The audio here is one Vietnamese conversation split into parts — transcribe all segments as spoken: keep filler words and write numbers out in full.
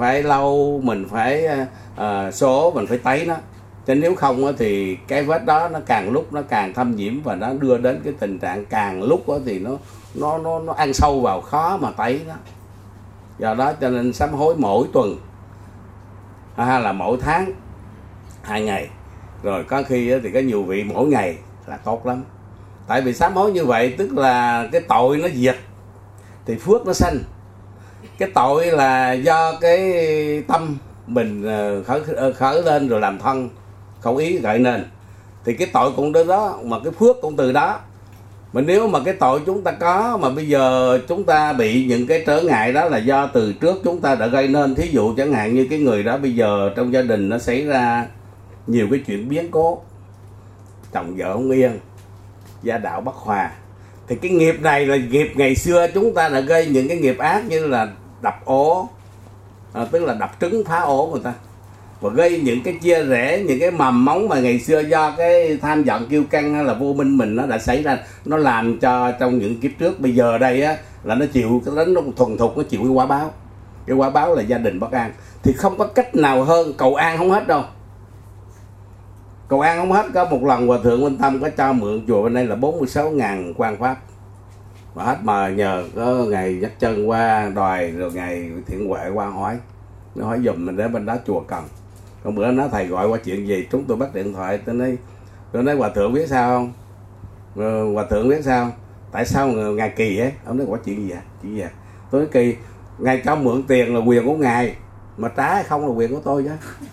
phải lau, mình phải uh, số, mình phải tấy nó. Chứ nếu không thì cái vết đó nó càng lúc nó càng thâm nhiễm và nó đưa đến cái tình trạng càng lúc thì nó nó nó nó ăn sâu vào, khó mà tấy đó. Do đó cho nên sám hối mỗi tuần hay là mỗi tháng hai ngày, rồi có khi thì có nhiều vị mỗi ngày là tốt lắm. Tại vì sám hối như vậy tức là cái tội nó diệt thì phước nó sanh. Cái tội là do cái tâm mình khởi, khởi lên rồi làm thân khẩu ý gợi nên, thì cái tội cũng từ đó mà cái phước cũng từ đó. Mà nếu mà cái tội chúng ta có mà bây giờ chúng ta bị những cái trở ngại đó là do từ trước chúng ta đã gây nên. Thí dụ chẳng hạn như cái người đó bây giờ trong gia đình nó xảy ra nhiều cái chuyện biến cố, chồng vợ không yên, gia đạo bất hòa, thì cái nghiệp này là nghiệp ngày xưa chúng ta đã gây những cái nghiệp ác như là đập ổ, à, tức là đập trứng phá ổ người ta, và gây những cái chia rẽ, những cái mầm móng mà ngày xưa do cái tham giận kiêu căng hay là vô minh mình nó đã xảy ra, nó làm cho trong những kiếp trước. Bây giờ đây á là nó chịu cái đến nó thuần thục, nó chịu cái quả báo. Cái quả báo là gia đình bất an, thì không có cách nào hơn cầu an không hết đâu. Cầu an không hết. Có một lần Hòa Thượng Minh Tâm có cho mượn chùa bên đây là bốn mươi sáu ngàn quan pháp, mà hết mà nhờ có ngày dắt chân qua đòi, rồi ngày Thiện Huệ qua hỏi, nó hỏi dùm mình để bên đó chùa cần. Còn bữa nó thầy gọi qua chuyện gì, chúng tôi bắt điện thoại, tôi nói tôi nói Hòa Thượng biết sao không? Rồi, Hòa Thượng biết sao? Tại sao ngài kỳ ấy? Ông nói có chuyện gì à? Chuyện gì à? Tôi nói kỳ, ngài cho mượn tiền là quyền của ngài, mà trả hay không là quyền của tôi chứ.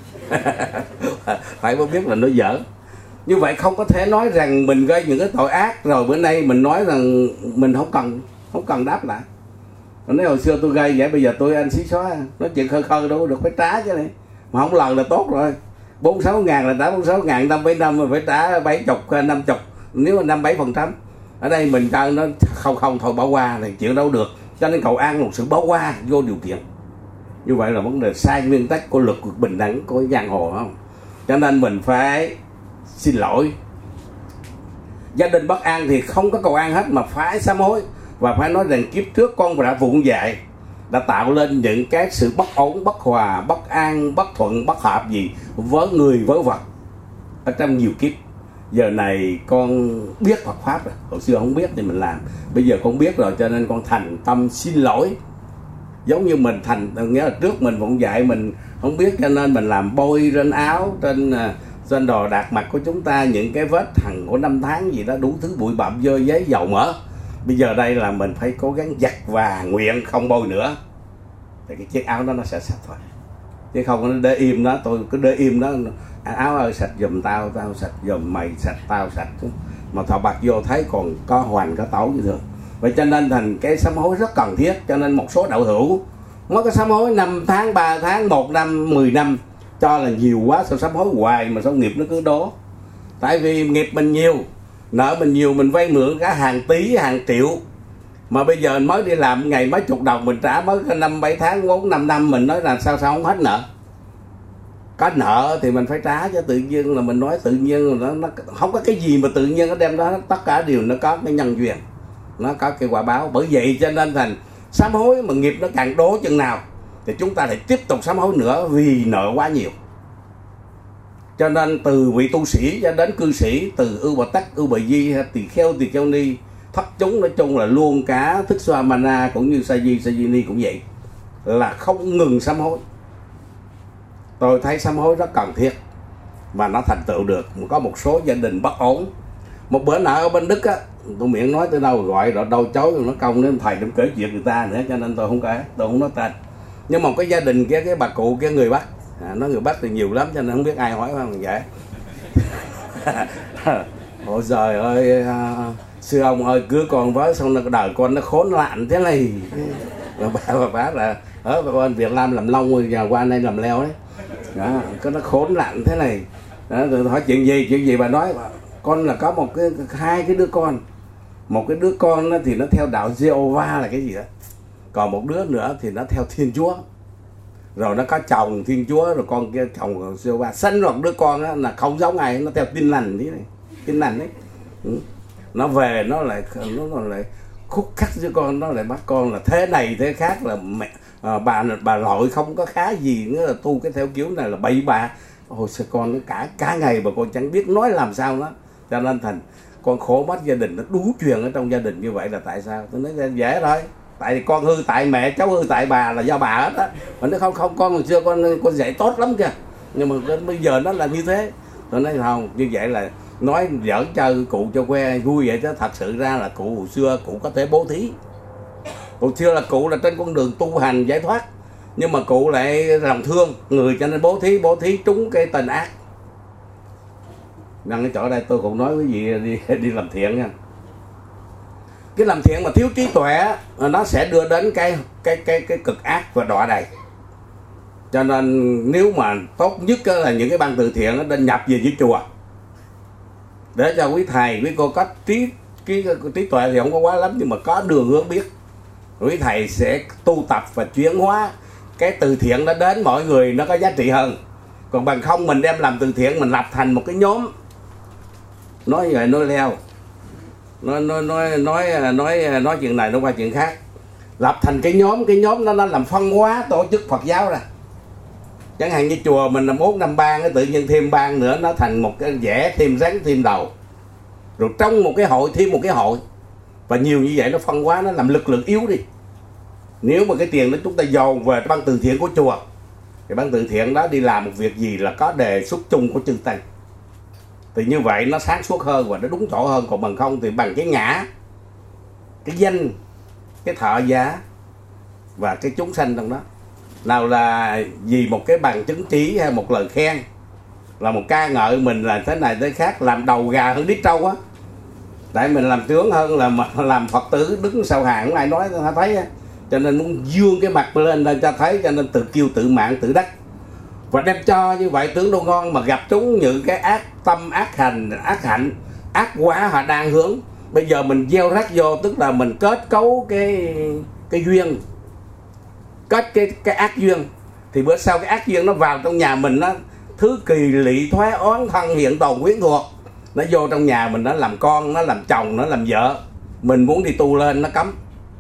Phải mới biết là nó giỡn. Như vậy không có thể nói rằng mình gây những cái tội ác rồi bữa nay mình nói rằng mình không cần không cần đáp lại. Nếu hồi xưa tôi gây vậy, bây giờ tôi anh xí xóa, nói chuyện khơi khơi đâu được, phải trả chứ này. Mà không lần là tốt rồi. bốn mươi sáu ngàn là trả bốn mươi sáu ngàn, năm bảy năm mà phải trả bảy mươi, năm mươi, nếu mà năm bảy phần trăm. Ở đây mình cho nó không không thôi bỏ qua thì chuyện đâu được. Cho nên cầu an một sự bỏ qua vô điều kiện. Như vậy là vấn đề sai nguyên tắc của luật bình đẳng của giang hồ, không? Cho nên mình phải xin lỗi. Gia đình bất an thì không có cầu an hết, mà phải sám hối. Và phải nói rằng kiếp trước con đã vụng dại, đã tạo lên những cái sự bất ổn, bất hòa, bất an, bất thuận, bất hợp gì với người với vật ở trong nhiều kiếp. Giờ này con biết Phật Pháp rồi, hồi xưa không biết thì mình làm, bây giờ con biết rồi cho nên con thành tâm xin lỗi. Giống như mình thành, nghĩa là trước mình vụng dại, mình không biết cho nên mình làm bôi trên áo, trên trên đồ đạc mặt của chúng ta những cái vết hằn của năm tháng gì đó, đủ thứ bụi bặm dơ giấy dầu mỡ. Bây giờ đây là mình phải cố gắng giặt và nguyện không bôi nữa, thì cái chiếc áo đó nó sẽ sạch thôi. Chứ không nó để im đó, tôi cứ để im đó, áo ơi sạch giùm tao, tao sạch giùm mày, sạch tao sạch. Mà thọ bạc vô thấy còn có hoành có tấu như thường. Vậy cho nên thành cái sám hối rất cần thiết. Cho nên một số đạo hữu mới có sám hối năm tháng, ba tháng, một năm, mười năm cho là nhiều quá, sao sám hối hoài mà sao nghiệp nó cứ đố. Tại vì nghiệp mình nhiều, nợ mình nhiều, mình vay mượn cả hàng tỷ, hàng triệu. Mà bây giờ mới đi làm ngày mấy chục đồng mình trả mới có năm bảy tháng, bốn năm năm, mình nói là sao sao không hết nợ. Có nợ thì mình phải trả, chứ tự nhiên là mình nói tự nhiên nó, nó không có cái gì mà tự nhiên nó đem đó, tất cả đều nó có cái nhân duyên, nó có cái quả báo. Bởi vậy cho nên thành sám hối mà nghiệp nó càng đố chừng nào thì chúng ta lại tiếp tục sám hối nữa, vì nợ quá nhiều. Cho nên từ vị tu sĩ cho đến cư sĩ, từ ưu bà tắc, ưu bà di, tỳ kheo, tỳ kheo ni, thất chúng nói chung là luôn cả Thích Xoa Mana cũng như Sa Di, Sa Di Ni cũng vậy, là không ngừng sám hối. Tôi thấy sám hối rất cần thiết và nó thành tựu được. Có một số gia đình bất ổn. Một bữa nọ ở bên Đức á, tôi miệng nói tới đâu gọi rồi đâu chối, nó công đến thầy đừng kể chuyện người ta nữa, cho nên tôi không kể, tôi không nói tên. Nhưng mà cái gia đình cái cái bà cụ cái người Bắc, à, nói người Bắc thì nhiều lắm cho nên không biết ai hỏi không vậy. Ôi trời ơi, à, sư ông ơi cưới con với xong rồi đời con nó khốn lạn thế này. Bà bà bác là ở bên Việt Nam làm lông rồi giờ qua đây làm leo đấy. Đó, cái nó khốn lạn thế này. Đó, tôi hỏi chuyện gì, chuyện gì bà nói con là có một cái hai cái đứa con. Một cái đứa con đó thì nó theo đạo Jehovah là cái gì đó. Còn một đứa nữa thì nó theo Thiên Chúa. Rồi nó có chồng Thiên Chúa, rồi con kia chồng Jehovah. Sanh rồi đứa con đó là không giống ai, nó theo Tin Lành thế này. Tin Lành đấy. Ừ. Nó về nó lại nó, nó lại khúc khắc với con, nó lại bắt con là thế này thế khác, là mẹ à, bà bà nội không có khá gì nữa là tu cái theo kiểu này là bậy bạ. Ôi sao con cả cả ngày mà con chẳng biết nói làm sao đó, cho nên thành con khổ mất gia đình, nó đủ chuyện ở trong gia đình như vậy là tại sao? Tôi nói dễ thôi, tại vì con hư tại mẹ, cháu hư tại bà, là do bà hết á. Mà nó không không con hồi xưa con con dạy tốt lắm kìa, nhưng mà bây giờ nó là như thế. Tôi nói không, như vậy là nói giỡn chơi cụ cho que vui vậy chứ thật sự ra là cụ hồi xưa cụ có thể bố thí. Hồi xưa là cụ là trên con đường tu hành giải thoát, nhưng mà cụ lại lòng thương người cho nên bố thí, bố thí trúng cái tên ác. Nên cái chỗ đây tôi cũng nói quý vị đi đi làm thiện nha. Cái làm thiện mà thiếu trí tuệ nó sẽ đưa đến cái cái cái cái cực ác và đọa đầy. Cho nên nếu mà tốt nhất là những cái ban từ thiện nó nên nhập về với chùa để cho quý thầy quý cô có trí trí, trí tuệ thì không có quá lắm, nhưng mà có đường hướng biết, quý thầy sẽ tu tập và chuyển hóa cái từ thiện nó đến mọi người nó có giá trị hơn. Còn bằng không mình đem làm từ thiện mình lập thành một cái nhóm nói vậy nói leo, nói nói nói nói nói nói chuyện này nói qua chuyện khác, lập thành cái nhóm, cái nhóm đó nó làm phân hóa tổ chức Phật giáo ra. Chẳng hạn như chùa mình là bốn năm ban, tự nhiên thêm ban nữa nó thành một cái vẽ thêm rắn thêm đầu, rồi trong một cái hội thêm một cái hội, và nhiều như vậy nó phân hóa, nó làm lực lượng yếu đi. Nếu mà cái tiền đó chúng ta dồn về ban từ thiện của chùa thì ban từ thiện đó đi làm một việc gì là có đề xuất chung của chư tăng, thì như vậy nó sáng suốt hơn và nó đúng chỗ hơn. Còn bằng không thì bằng cái ngã, cái danh, cái thọ giá và cái chúng sanh trong đó, nào là vì một cái bằng chứng chỉ hay một lời khen, là một ca ngợi mình là thế này thế khác, làm đầu gà hơn đít trâu á. Tại mình làm tướng hơn là làm Phật tử đứng sau hàng không ai nói thấy á. Cho nên muốn dương cái mặt lên để cho thấy, cho nên tự kiêu tự mạn tự đắc. Và đem cho như vậy tướng đâu ngon, mà gặp chúng những cái ác tâm, ác hành, ác hạnh, ác quả họ đang hướng. Bây giờ mình gieo rắc vô, tức là mình kết cấu cái cái duyên, kết cái cái ác duyên, thì bữa sau cái ác duyên nó vào trong nhà mình, nó thứ kỳ lỵ thoái oán thân hiện tồn quyến thuộc, nó vô trong nhà mình, nó làm con, nó làm chồng, nó làm vợ. Mình muốn đi tu lên nó cấm.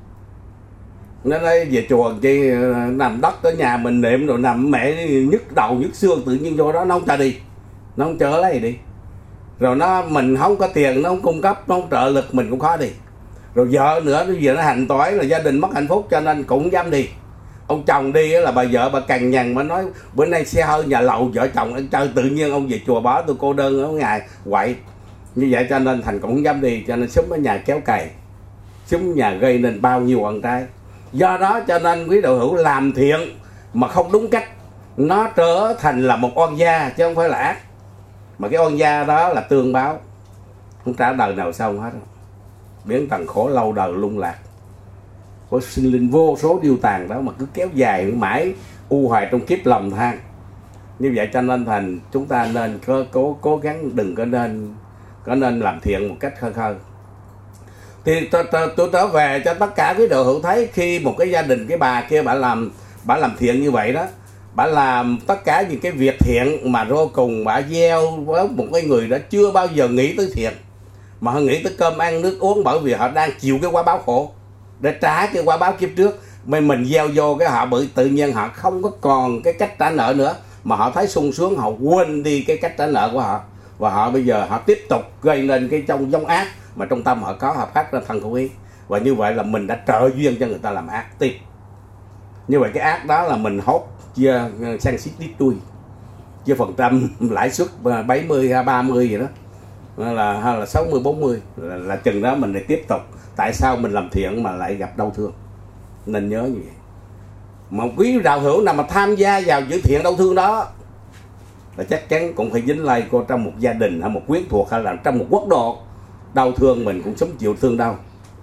Nó nói về chùa chi nằm đất ở nhà mình niệm rồi nằm mẹ nhức đầu nhức xương, tự nhiên vô đó nó không cho đi, nó không chở lấy đi. Rồi nó mình không có tiền, nó không cung cấp, nó không trợ lực, mình cũng khó đi. Rồi vợ nữa, bây giờ nó hành toái là gia đình mất hạnh phúc, cho nên cũng không dám đi. Ông chồng đi là bà vợ bà cằn nhằn, mà nói bữa nay xe hơi nhà lầu, vợ chồng ăn chơi, tự nhiên ông về chùa bỏ tôi cô đơn ở ngày quậy. Như vậy cho nên thành cũng không dám đi, cho nên súng ở nhà kéo cày, súng nhà gây nên bao nhiêu oan trái. Do đó cho nên quý đạo hữu làm thiện mà không đúng cách, nó trở thành là một oan gia chứ không phải là ác. Mà cái oan gia đó là tương báo, không trả đời nào xong hết, biến thành khổ lâu đời lung lạc. Có sinh linh vô số điêu tàn đó mà cứ kéo dài mãi u hoài trong kiếp lầm than. Như vậy cho nên thành chúng ta nên cố cố cố gắng đừng có nên có nên làm thiện một cách khơi khơi. Thì tôi tôi trở về cho tất cả quý đạo hữu thấy, khi một cái gia đình, cái bà kia bà làm bà làm thiện như vậy đó, bà làm tất cả những cái việc thiện mà vô cùng bà gieo với một cái người đã chưa bao giờ nghĩ tới thiện, mà họ nghĩ tới cơm ăn nước uống, bởi vì họ đang chịu cái quả báo khổ để trả cái quả báo kiếp trước. Mình mình gieo vô cái họ bự, tự nhiên họ không có còn cái cách trả nợ nữa, mà họ thấy sung sướng, họ quên đi cái cách trả nợ của họ, và họ bây giờ họ tiếp tục gây nên cái trong giống ác mà trong tâm họ có, họ phát ra thân khẩu ý. Và như vậy là mình đã trợ duyên cho người ta làm ác tiếp. Như vậy cái ác đó là mình hốt chia sang xít đít đuôi, chia phần trăm lãi suất bảy mươi hay ba mươi gì đó, là hay là sáu mươi bốn mươi, là, là chừng đó mình lại tiếp tục. Tại sao mình làm thiện mà lại gặp đau thương? Nên nhớ như vậy. Mà quý đạo hữu nào mà tham gia vào chữ thiện đau thương đó là chắc chắn cũng phải dính lây cô trong một gia đình hay một quyến thuộc hay là trong một quốc độ. Đau thương mình cũng sống chịu thương đau.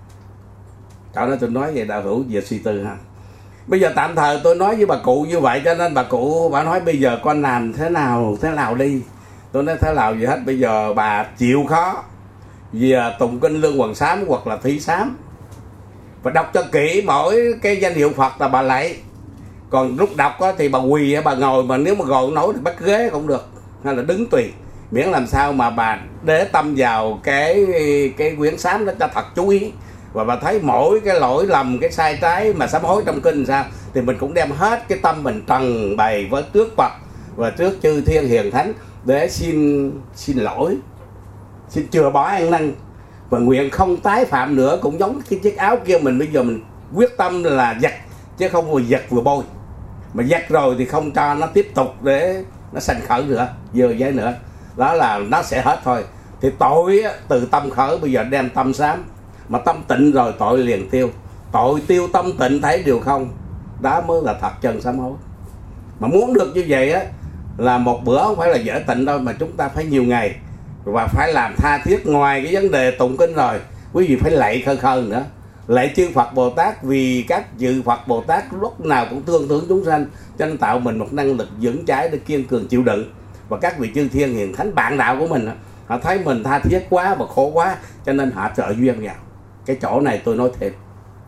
Chỗ đó tôi nói về đạo hữu về suy tư ha. Bây giờ tạm thời tôi nói với bà cụ như vậy, cho nên bà cụ bà nói bây giờ con làm thế nào thế nào đi. Tôi nói thế nào gì hết, bây giờ bà chịu khó về tụng kinh Lương Hoàng Sám hoặc là Thí Sám, và đọc cho kỹ mỗi cái danh hiệu Phật là bà lạy. Còn lúc đọc á, thì bà quỳ bà ngồi, mà nếu mà ngồi không nổi thì bắt ghế cũng được, hay là đứng tùy, miễn làm sao mà bà để tâm vào cái cái quyển sám đó cho thật chú ý. Và bà thấy mỗi cái lỗi lầm, cái sai trái mà sám hối trong kinh sao, thì mình cũng đem hết cái tâm mình trần bày với trước Phật và trước chư thiên hiền thánh để xin xin lỗi, xin chừa bỏ ăn năn và nguyện không tái phạm nữa. Cũng giống cái chiếc áo kia, mình bây giờ mình quyết tâm là giặt chứ không vừa giặt vừa bôi, mà giặt rồi thì không cho nó tiếp tục để nó sanh khởi nữa, dơ giấy nữa, đó là nó sẽ hết thôi. Thì tội từ tâm khởi, bây giờ đem tâm sám, mà tâm tịnh rồi tội liền tiêu. Tội tiêu tâm tịnh thấy điều không, đó mới là thật chân sám hối. Mà muốn được như vậy á, là một bữa không phải là dễ tịnh đâu, mà chúng ta phải nhiều ngày và phải làm tha thiết. Ngoài cái vấn đề tụng kinh rồi, quý vị phải lạy khơi khơi nữa, lạy chư Phật Bồ Tát, vì các chư Phật Bồ Tát lúc nào cũng thương tưởng chúng sanh, cho nên tạo mình một năng lực vững chãi để kiên cường chịu đựng. Và các vị chư thiên hiền thánh bạn đạo của mình, họ thấy mình tha thiết quá và khổ quá, cho nên họ trợ duyên vào. Cái chỗ này tôi nói thêm,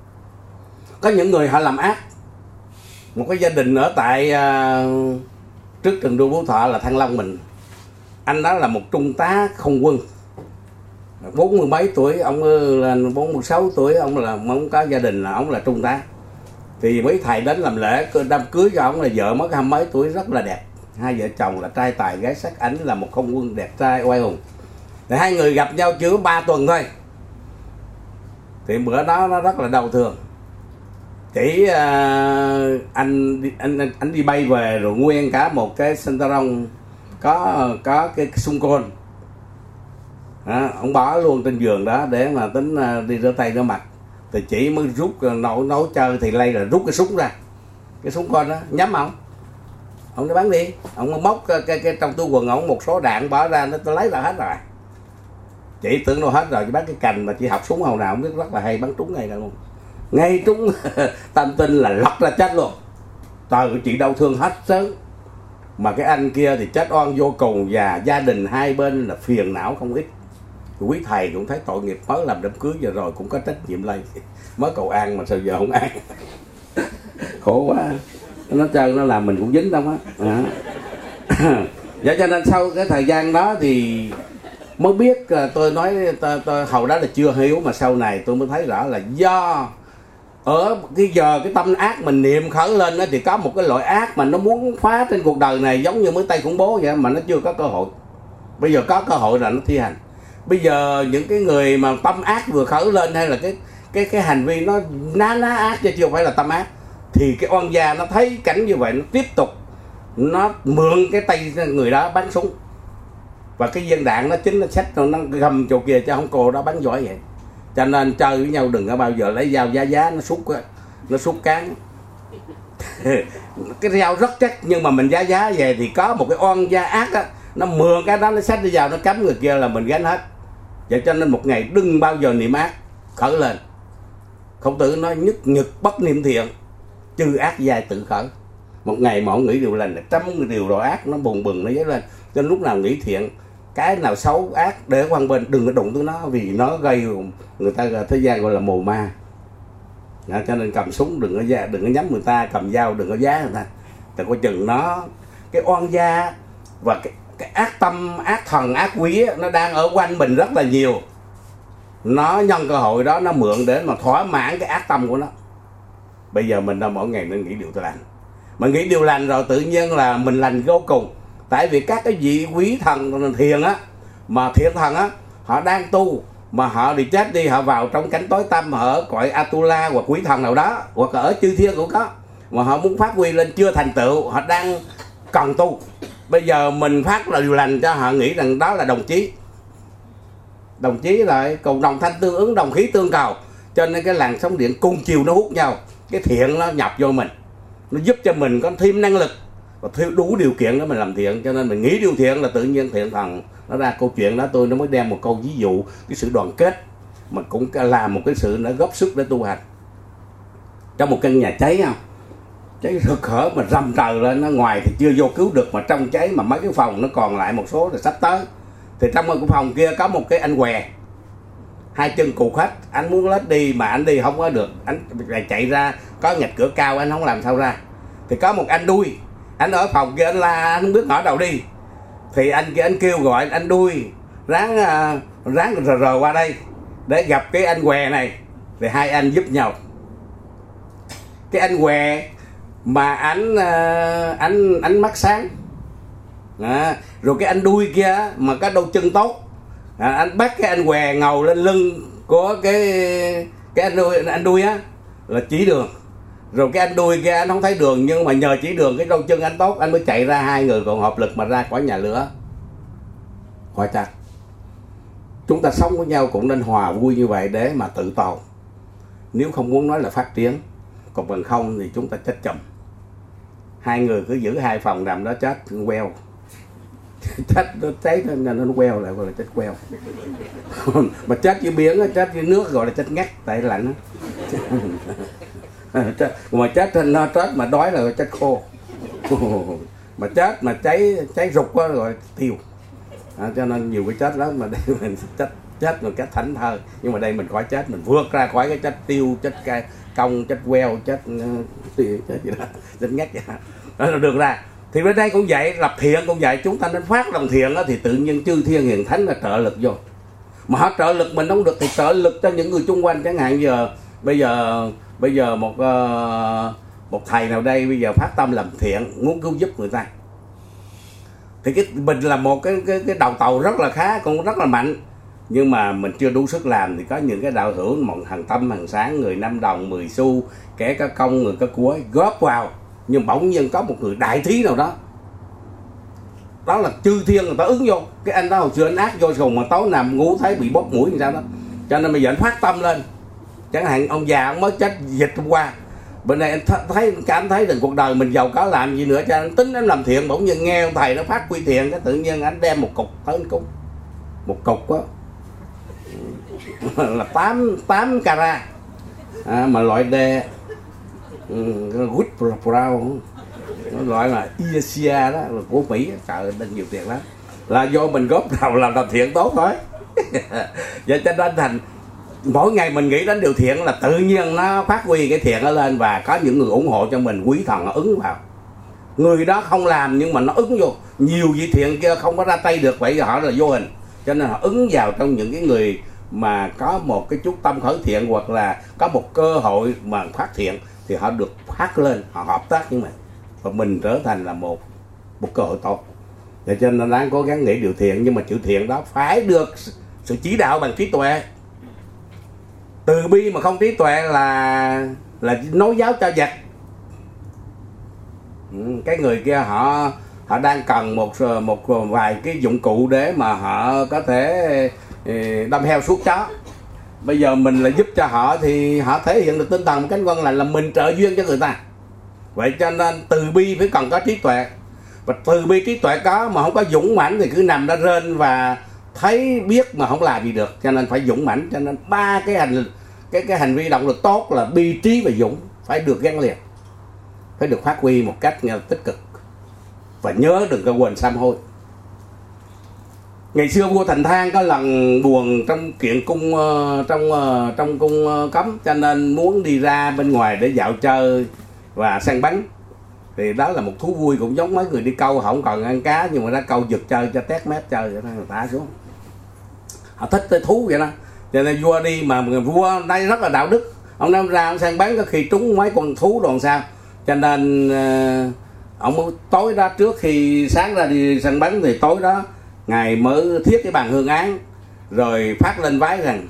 có những người họ làm ác. Một cái gia đình ở tại uh, trước Trần Đu Phú Thọ là Thăng Long mình, anh đó là một trung tá không quân, bốn mươi mấy tuổi, ông là bốn mươi sáu tuổi, ông là ông có gia đình là ông là trung tá. Thì mấy thầy đến làm lễ đám cưới cho ông, là vợ mới hai mấy tuổi rất là đẹp, hai vợ chồng là trai tài gái sắc, ảnh là một không quân đẹp trai oai hùng. Thì hai người gặp nhau chưa ba tuần thôi, thì bữa đó nó rất là đau thương. Chỉ uh, anh, anh anh anh đi bay về rồi nguyên cả một cái Centeron có có cái súng côn, à, ông bỏ luôn trên giường đó để mà tính uh, đi rửa tay rửa mặt. Thì chỉ mới rút nấu nấu chơi thì lây là rút cái súng ra, cái súng côn đó nhắm ông, ông đi bắn đi, ông móc cái, cái, cái trong túi quần ông một số đạn bỏ ra, nó lấy là hết rồi. Chị tưởng đâu hết rồi, chị bắt cái cành mà chị học súng hồi nào không biết, rất là hay, bắn trúng ngay ra luôn, ngay trúng tâm tinh là lật ra chết luôn. Trời ơi, chị đau thương hết sớm. Mà cái anh kia thì chết oan vô cùng, và gia đình hai bên là phiền não không ít. Quý thầy cũng thấy tội nghiệp, mới làm đám cưới giờ rồi cũng có trách nhiệm lây, mới cầu an mà sao giờ không an. Khổ quá, nó chơi nó làm mình cũng dính đâu á. À. Vậy cho nên sau cái thời gian đó thì mới biết, tôi nói tôi, tôi hầu đó là chưa hiểu, mà sau này tôi mới thấy rõ là do ở cái giờ cái tâm ác mình niệm khởi lên đó, thì có một cái loại ác mà nó muốn phá trên cuộc đời này, giống như mới tay khủng bố vậy, mà nó chưa có cơ hội. Bây giờ có cơ hội là nó thi hành. Bây giờ những cái người mà tâm ác vừa khởi lên, hay là cái cái cái hành vi nó ná ná ác chứ chưa phải là tâm ác, thì cái oan gia nó thấy cảnh như vậy, nó tiếp tục nó mượn cái tay người đó bắn súng, và cái viên đạn nó chính nó xách nó gầm chỗ kia, chứ không cô đó bắn giỏi vậy. Cho nên chơi với nhau đừng có bao giờ lấy dao giá giá nó xúc nó xúc cán. Cái dao rất chắc, nhưng mà mình giá giá về thì có một cái oan gia ác á, nó mượn cái đó nó xách đi vào nó cắm người kia là mình gánh hết. Vậy cho nên một ngày đừng bao giờ niệm ác khởi lên. Khổng Tử nói nhất nhật bất niệm thiện, chư ác giai tự khởi. Một ngày mọi nghĩ điều lành là trăm điều đồ ác nó bùng bừng nó dấy lên. Cho nên lúc nào nghĩ thiện, cái nào xấu ác để quan bên, đừng có đụng tới nó, vì nó gây người ta thế gian gọi là mồ ma. Đó, cho nên cầm súng đừng có giá, đừng có nhắm người ta, cầm dao đừng có giá người ta. Tại coi chừng nó cái oan gia và cái, cái ác tâm, ác thần, ác quý nó đang ở quanh mình rất là nhiều. Nó nhân cơ hội đó nó mượn để mà thỏa mãn cái ác tâm của nó. Bây giờ mình đâu mỗi ngày nên nghĩ điều lành. Mà nghĩ điều lành rồi tự nhiên là mình lành vô cùng. Tại vì các cái vị quý thần thiền á, mà thiện thần á, họ đang tu mà họ đi chết đi, họ vào trong cảnh tối tăm, họ ở cõi Atula hoặc quý thần nào đó, hoặc là ở chư thiên cũng có, mà họ muốn phát huy lên chưa thành tựu, họ đang cần tu. Bây giờ mình phát là điều lành cho họ, nghĩ rằng đó là đồng chí. Đồng chí là cùng đồng thanh tương ứng, đồng khí tương cầu, cho nên cái làn sóng điện cùng chiều nó hút nhau, cái thiện nó nhập vô mình, nó giúp cho mình có thêm năng lực và thêm đủ điều kiện để mình làm thiện. Cho nên mình nghĩ điều thiện là tự nhiên thiện thần nó ra. Câu chuyện đó tôi nó mới đem một câu ví dụ cái sự đoàn kết, mà cũng là một cái sự nó góp sức để tu hành. Trong một căn nhà cháy không, cháy rực rỡ mà rầm trời lên, nó ngoài thì chưa vô cứu được, mà trong cháy mà mấy cái phòng nó còn lại một số là sắp tới. Thì trong cái phòng kia có một cái anh què, hai chân cụt hết, anh muốn lết đi mà anh đi không có được, anh lại chạy ra, có ngạch cửa cao anh không làm sao ra. Thì có một anh đuôi, anh ở phòng kia anh la, anh không biết ngõ đầu đi. Thì anh kia anh kêu gọi anh đuôi ráng ráng rờ rờ qua đây để gặp cái anh què này. thì hai anh giúp nhau. Cái anh què mà anh anh anh mắt sáng à, rồi cái anh đuôi kia mà cái đôi chân tốt à, anh bắt cái anh què ngầu lên lưng của cái cái anh đuôi anh đuôi á là chỉ đường, rồi cái anh đuôi kia anh không thấy đường, nhưng mà nhờ chỉ đường cái đôi chân anh tốt anh mới chạy ra, hai người còn hợp lực mà ra khỏi nhà lửa. Hỏi chắc chúng ta sống với nhau cũng nên hòa vui như vậy để mà tự tồn, nếu không muốn nói là phát triển, còn bằng không thì chúng ta chết chùm. Hai người cứ giữ hai phòng nằm đó chết queo chết nó cháy nó nó queo lại gọi là chết queo mà chết dưới biển chết dưới nước gọi là chết ngắt tại lạnh mà chết trên nó chết mà đói là chết khô mà chết mà cháy cháy rục quá rồi tiêu à, cho nên nhiều cái chết lắm, mà đây mình chết chết một cách thảnh thơi, nhưng mà đây mình khỏi chết, mình vượt ra khỏi cái chết tiêu, chết cay công, chết queo, chết chết gì đó, chết ngắt vậy đó là được ra. Thì bên đây cũng vậy, lập thiện cũng vậy, chúng ta nên phát lòng thiện đó, thì tự nhiên chư thiên hiền thánh là trợ lực vô. Mà họ trợ lực mình không được thì trợ lực cho những người xung quanh. Chẳng hạn giờ bây giờ bây giờ một uh, một thầy nào đây bây giờ phát tâm làm thiện muốn cứu giúp người ta, thì cái mình là một cái cái cái đầu tàu rất là khá, cũng rất là mạnh, nhưng mà mình chưa đủ sức làm, thì có những cái đạo hữu một hàng tâm hàng sáng, người năm đồng mười xu, kẻ có công người có của góp vào, nhưng bỗng nhiên có một người đại thí nào đó, đó là chư thiên người ta ứng vô. Cái anh đó hồi xưa anh ác vô cùng mà tối nằm ngủ thấy bị bóp mũi như sao đó, cho nên bây giờ anh phát tâm lên. Chẳng hạn ông già ông mới chết dịch hôm qua, bên này anh th- thấy cảm thấy rằng cuộc đời mình giàu có làm gì nữa, cho anh tính anh làm thiện. Bỗng nhiên nghe ông thầy nó phát quy thiện, cái tự nhiên anh đem một cục tới anh cúng, một cục á là tám tám carat à, mà loại đê quýt brown, loại là Asia đó là của Mỹ, trời ơi nhiều tiền lắm, là do mình góp đầu làm làm thiện tốt thôi. Vậy cho nên thành mỗi ngày mình nghĩ đến điều thiện là tự nhiên nó phát huy cái thiện nó lên, và có những người ủng hộ cho mình, quý thần nó ứng vào. Người đó không làm nhưng mà nó ứng vô, nhiều vị thiện kia không có ra tay được, vậy họ là vô hình, cho nên họ ứng vào trong những cái người mà có một cái chút tâm khởi thiện, hoặc là có một cơ hội mà phát thiện, thì họ được phát lên, họ hợp tác với mình, và mình trở thành là một một cơ hội tốt. Để cho nên đáng cố gắng nghĩ điều thiện, nhưng mà chữ thiện đó phải được sự chỉ đạo bằng trí tuệ. Từ bi mà không trí tuệ là là nói giáo cho giặc. Cái người kia họ họ đang cần một một vài cái dụng cụ để mà họ có thể đâm heo suốt chó. Bây giờ mình là giúp cho họ thì họ thể hiện được tinh thần một cánh quân là là mình trợ duyên cho người ta. Vậy cho nên từ bi phải cần có trí tuệ, và từ bi trí tuệ có mà không có dũng mãnh thì cứ nằm đó rên và thấy biết mà không làm gì được. Cho nên phải dũng mãnh. Cho nên ba cái hành cái cái hành vi động lực tốt là bi, trí và dũng phải được gắn liền, phải được phát huy một cách tích cực, và nhớ đừng có quên sám hối. Ngày xưa vua Thành Thang có lần buồn trong chuyện cung trong trong cung cấm, cho nên muốn đi ra bên ngoài để dạo chơi và săn bắn. Thì đó là một thú vui, cũng giống mấy người đi câu không còn ăn cá, nhưng mà ra câu giật chơi cho tét mép chơi cho người ta xuống. Họ thích tới thú vậy đó. Cho nên vua đi mà vua đây rất là đạo đức, ông đem ra ông săn bắn có khi trúng mấy con thú đòn sao. Cho nên uh, ông tối đó trước khi sáng ra đi săn bắn thì tối đó ngài mới thiết cái bàn hương án, rồi phát lên vái rằng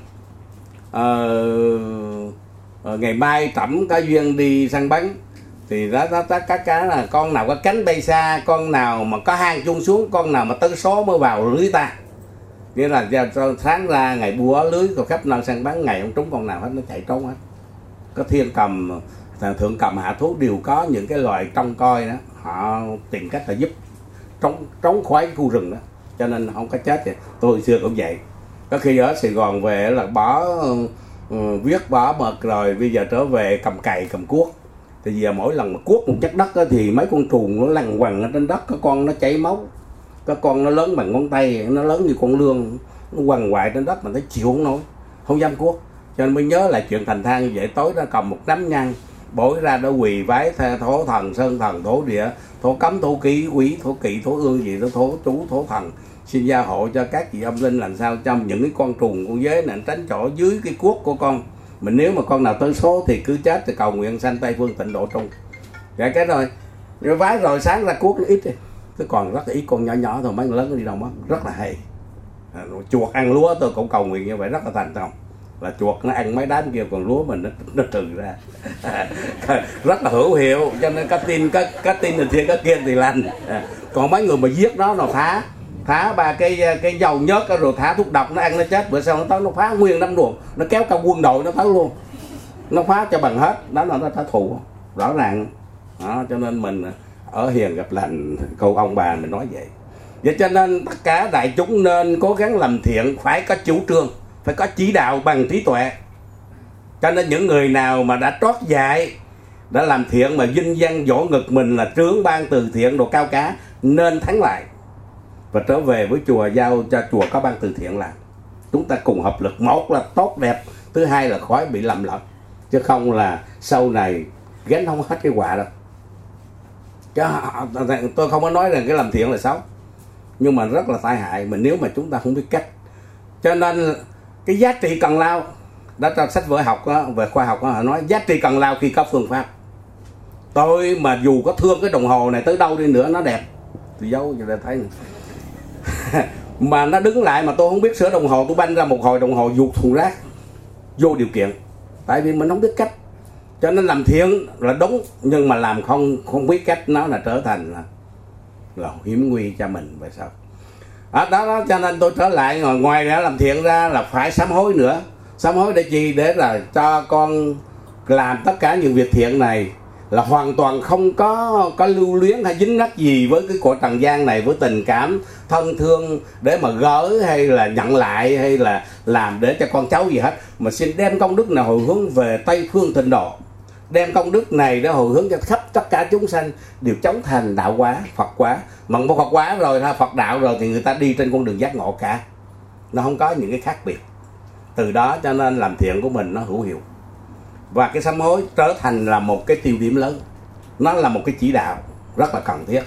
uh, uh, ngày mai trẫm có duyên đi săn bắn, thì đó đó tất các cá là con nào có cánh bay xa, con nào mà có hang chôn xuống, con nào mà tới số mới vào lưới ta. Nghĩa là sáng ra ngày búa lưới còn khắp nơi săn bắn, ngày không trúng con nào hết, nó chạy trốn hết. Có thiên cầm, thượng cầm, hạ thú đều có những cái loài trông coi đó, họ tìm cách là giúp trống trống khỏi cái khu rừng đó, cho nên không có chết vậy. Tôi hồi xưa cũng vậy, có khi ở Sài Gòn về là bỏ uh, viết bỏ mực, rồi bây giờ trở về cầm cày cầm cuốc. Thì giờ mỗi lần mà cuốc một chất đất đó, thì mấy con trùng nó lằn quằn ở trên đất, có con nó chảy máu, có con nó lớn bằng ngón tay, nó lớn như con lương, nó quằn quại trên đất mà thấy chịu không nổi, không dám cuốc. Cho nên mới nhớ lại chuyện Thành Thang như vậy. Tối đó cầm một nắm nhang bối ra đó quỳ vái thổ thần, sơn thần, thổ địa, thổ cấm, thổ ký, quý, thổ kỵ, thổ ương gì đó, thổ chú, thổ thần, xin gia hộ cho các vị âm linh làm sao trong những cái con trùng con dế này tránh chỗ dưới cái cuốc của con, Mình nếu mà con nào tới số thì cứ chết thì cầu nguyện sanh Tây Phương Tịnh Độ Trung. Dạ cái rồi rồi vái rồi sáng ra cuốc nó ít đi, cứ còn rất là ít con nhỏ nhỏ thôi, mấy người lớn nó đi đâu mất, rất là hay. À, chuột ăn lúa tôi cũng cầu nguyện như vậy rất là thành công, là chuột nó ăn mấy đám kia còn lúa mình nó nó trừ ra. À, rất là hữu hiệu, cho nên có tin có, có tin thì thiên có kiêng thì lành. À, còn mấy người mà giết nó nó thả thả ba cái cái dầu nhớt rồi thả thuốc độc nó ăn nó chết, bữa sau nó tới nó phá nguyên năm ruộng, nó kéo cả quân đội nó tới luôn, nó phá cho bằng hết, đó là nó trả thù rõ ràng. Đó, cho nên mình ở hiền gặp lành, câu ông bà mình nói vậy. Vậy cho nên tất cả đại chúng nên cố gắng làm thiện, phải có chủ trương, phải có chỉ đạo bằng trí tuệ. Cho nên những người nào mà đã trót dạy, đã làm thiện mà vinh danh vỗ ngực mình là trướng ban từ thiện đồ cao cá, nên thắng lại và trở về với chùa, giao cho chùa có ban từ thiện làm. Chúng ta cùng hợp lực, một là tốt đẹp, thứ hai là khỏi bị lầm lẫn, chứ không là sau này gánh không hết cái quả đâu. Chứ tôi không có nói rằng cái làm thiện là xấu, nhưng mà rất là tai hại mình nếu mà chúng ta không biết cách. Cho nên cái giá trị cần lao đã trong sách vở học đó, về khoa học đó, họ nói giá trị cần lao khi có phương pháp. Tôi mà dù có thương cái đồng hồ này tới đâu đi nữa nó đẹp thì giấu cho để thấy mà nó đứng lại mà tôi không biết sửa đồng hồ, tôi banh ra một hồi đồng hồ vụt thùng rác vô điều kiện, tại vì mình không biết cách. Cho nên làm thiện là đúng, nhưng mà làm không không biết cách nó là trở thành là, là hiểm nguy cho mình về sau. À, đó, đó cho nên tôi trở lại, ngoài ra làm thiện ra là phải sám hối nữa. Sám hối để chi? Để là cho con làm tất cả những việc thiện này là hoàn toàn không có có lưu luyến hay dính mắc gì với cái cõi trần gian này, với tình cảm thân thương để mà gỡ hay là nhận lại hay là làm để cho con cháu gì hết, mà xin đem công đức này hồi hướng về Tây Phương Tịnh Độ, đem công đức này để hồi hướng cho khắp tất cả chúng sanh đều chóng thành đạo hóa, Phật hóa. Mà một Phật hóa rồi, ha, Phật đạo rồi thì người ta đi trên con đường giác ngộ cả, nó không có những cái khác biệt. Từ đó cho nên làm thiện của mình nó hữu hiệu, và cái sám hối trở thành là một cái tiêu điểm lớn, nó là một cái chỉ đạo rất là cần thiết.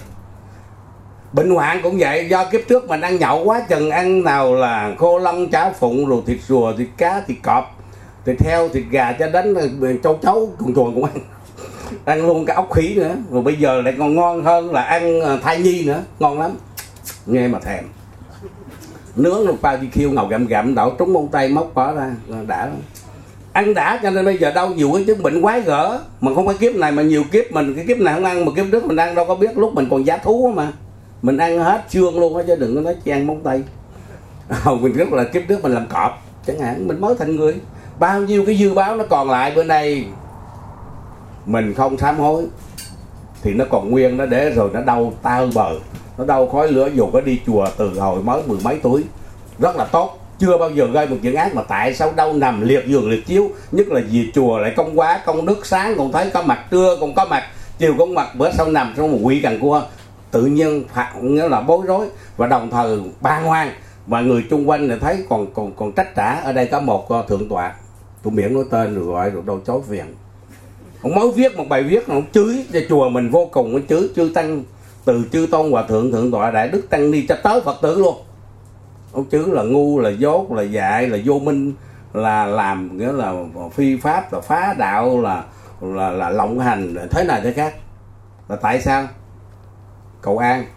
Bệnh hoạn cũng vậy, do kiếp trước mình ăn nhậu quá chừng, ăn nào là khô lông cháo phụng rồi thịt rùa, thịt cá, thịt cọp, thịt heo, thịt gà cho đến châu chấu chuồn chuồn cũng ăn, ăn luôn cái ốc khỉ nữa. Rồi bây giờ lại còn ngon hơn là ăn thai nhi nữa, ngon lắm, nghe mà thèm. Nướng một barbecue ngầu gặm gặm đậu trúng mông tay móc bỏ ra đã lắm. Ăn đã, cho nên bây giờ đâu nhiều cái chứng bệnh quái gở mà không phải kiếp này mà nhiều kiếp mình, cái kiếp này không ăn mà kiếp trước mình ăn đâu có biết, lúc mình còn giá thú mà mình ăn hết xương luôn á, chứ đừng có nói chi ăn móng tay. Mình rất là kiếp trước mình làm cọp chẳng hạn, mình mới thành người, bao nhiêu cái dư báo nó còn lại, bữa nay mình không sám hối thì nó còn nguyên, nó để rồi nó đau tao bờ, nó đau khói lửa. Dù có đi chùa từ hồi mới mười mấy tuổi rất là tốt, chưa bao giờ gây một chuyện ác, mà tại sao đâu nằm liệt giường liệt chiếu, nhất là vì chùa lại công quá công đức, sáng còn thấy có mặt, trưa còn có mặt, chiều có mặt, bữa sau nằm trong một quỷ cằn cua, tự nhiên phạt nghĩa là bối rối và đồng thời bàng hoàng, và người chung quanh lại thấy còn còn còn trách trả. Ở đây có một uh, thượng tọa, tôi miễn nói tên rồi gọi rồi đâu chối phiền, ông mới viết một bài viết, ông chửi cho chùa mình vô cùng, ông chửi chư tăng, từ chư tôn hòa thượng, thượng tọa, đại đức, tăng ni cho tới Phật tử luôn. Ông chửi là ngu, là dốt, là dại, là vô minh, là làm nghĩa là phi pháp, là phá đạo, là là là lộng hành thế này thế khác. Là tại sao? Cầu an,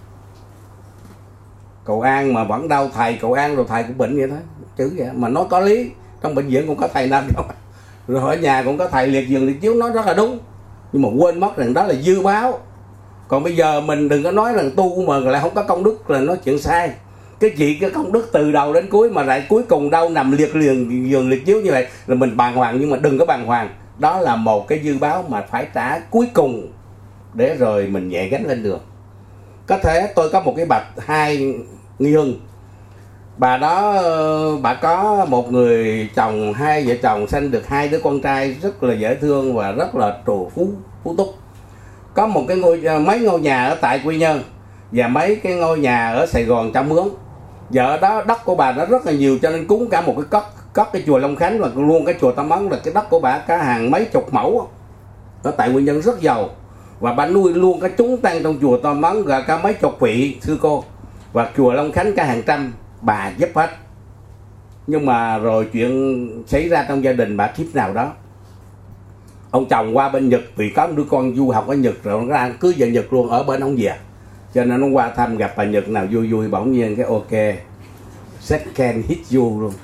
cầu an mà vẫn đau thầy, cầu an rồi thầy cũng bệnh vậy thôi, chữ vậy mà nói có lý. Trong bệnh viện cũng có thầy nam đâu, rồi ở nhà cũng có thầy liệt giường liệt chiếu, nói rất là đúng, nhưng mà quên mất rằng đó là dư báo. Còn bây giờ mình đừng có nói rằng tu mà lại không có công đức là nói chuyện sai. Cái chị cái công đức từ đầu đến cuối mà lại cuối cùng đâu nằm liệt liền giường liệt chiếu như vậy là mình bàng hoàng, nhưng mà đừng có bàng hoàng, đó là một cái dư báo mà phải trả cuối cùng để rồi mình nhẹ gánh lên đường. Có thể tôi có một cái bạch hai nghi hưng, bà đó bà có một người chồng, hai vợ chồng sinh được hai đứa con trai rất là dễ thương và rất là trù phú phú túc. Có một cái ngôi mấy ngôi nhà ở tại Quy Nhơn và mấy cái ngôi nhà ở Sài Gòn cho mướn. Vợ đó đất của bà nó rất là nhiều, cho nên cúng cả một cái cất cất cái chùa Long Khánh và luôn cái chùa Tam Ấn là cái đất của bà cả hàng mấy chục mẫu ở tại Quy Nhơn rất giàu, và bà nuôi luôn cái chúng tăng trong chùa Tam Ấn và cả mấy chục vị sư cô, và chùa Long Khánh cả hàng trăm bà giúp hết. Nhưng mà rồi chuyện xảy ra trong gia đình bà kiếp nào đó, ông chồng qua bên Nhật vì có một đứa con du học ở Nhật, rồi nó ra cưới về Nhật luôn, ở bên ông về, cho nên nó qua thăm gặp bà Nhật nào vui vui, bỗng nhiên cái ok second hit you luôn.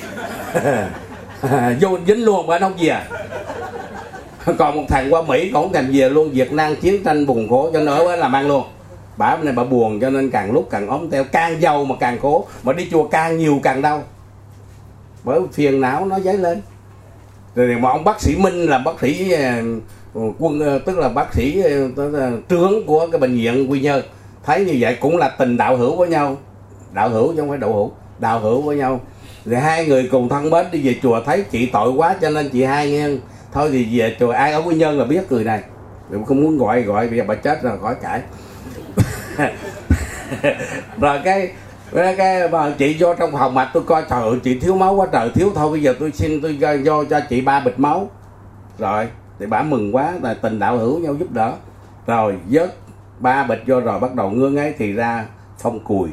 Vô dính luôn bên ông về. Còn một thằng qua Mỹ cũng không thèm về luôn, Việt Nam chiến tranh bùng khổ cho nó ở bên làm ăn luôn. Bà bên này bà buồn, cho nên càng lúc càng ốm teo, càng giàu mà càng khổ, mà đi chùa càng nhiều càng đau, bởi phiền não nó dấy lên. Rồi mà ông bác sĩ Minh là bác sĩ quân, tức là bác sĩ trưởng của cái bệnh viện Quy Nhơn, thấy như vậy cũng là tình đạo hữu với nhau, đạo hữu chứ không phải đậu hữu, đạo hữu với nhau. Rồi hai người cùng thân mến đi về chùa, thấy chị tội quá cho nên chị hai nghe thôi thì về chùa, ai ở Quy Nhơn là biết người này, rồi không muốn gọi gọi bây giờ bà chết rồi khỏi cãi. Rồi cái cái, cái bà, chị vô trong phòng mạch tôi coi, trời ơi chị thiếu máu quá trời, thiếu thôi bây giờ tôi xin tôi vô cho chị ba bịch máu. Rồi thì bà mừng quá, là tình đạo hữu nhau giúp đỡ. Rồi vớt ba bịch vô rồi bắt đầu ngưng ấy thì ra phong cùi.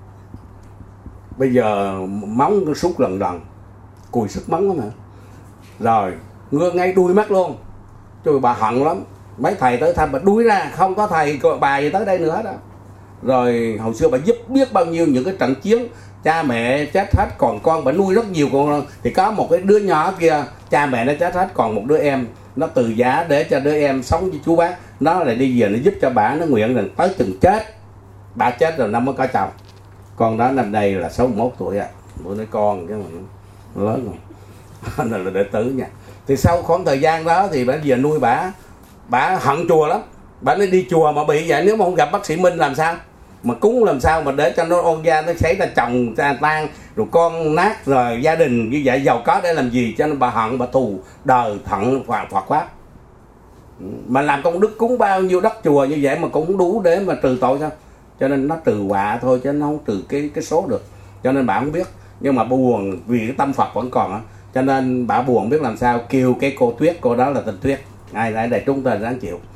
Bây giờ móng nó sút lần lần, cùi sức móng lắm hả. Rồi ngưng ngay đuôi mắt luôn. Trời, bà hận lắm. Mấy thầy tới thăm bà đuổi ra, không có thầy bà gì tới đây nữa đó. Rồi hồi xưa bà giúp biết bao nhiêu những cái trận chiến, cha mẹ chết hết còn con bà nuôi rất nhiều con. Thì có một cái đứa nhỏ kia, cha mẹ nó chết hết còn một đứa em, nó từ giả để cho đứa em sống với chú bác, nó lại đi về nó giúp cho bà, nó nguyện rằng tới từng chết, bà chết rồi nó mới có chồng. Con đó năm nay là sáu mươi mốt tuổi à, bữa nói con chứ mà lớn rồi. Là đệ tử nha. Thì sau khoảng thời gian đó thì bà về nuôi bà, bà hận chùa lắm. Bà nói đi chùa mà bị vậy, nếu mà không gặp bác sĩ Minh làm sao, mà cúng làm sao mà để cho nó ôn gia, nó xảy ra chồng ra tan rồi con nát, rồi gia đình như vậy giàu có để làm gì. Cho nên bà hận, bà thù đời thận và Phật pháp, mà làm công đức cúng bao nhiêu đất chùa như vậy mà cũng không đủ để mà trừ tội sao. Cho nên nó trừ họa thôi chứ nó không trừ cái cái số được. Cho nên bà không biết, nhưng mà buồn vì cái tâm Phật vẫn còn á, cho nên bà buồn biết làm sao, kêu cái cô Tuyết, cô đó là Tình Tuyết, ai lại để trung tên ráng chịu.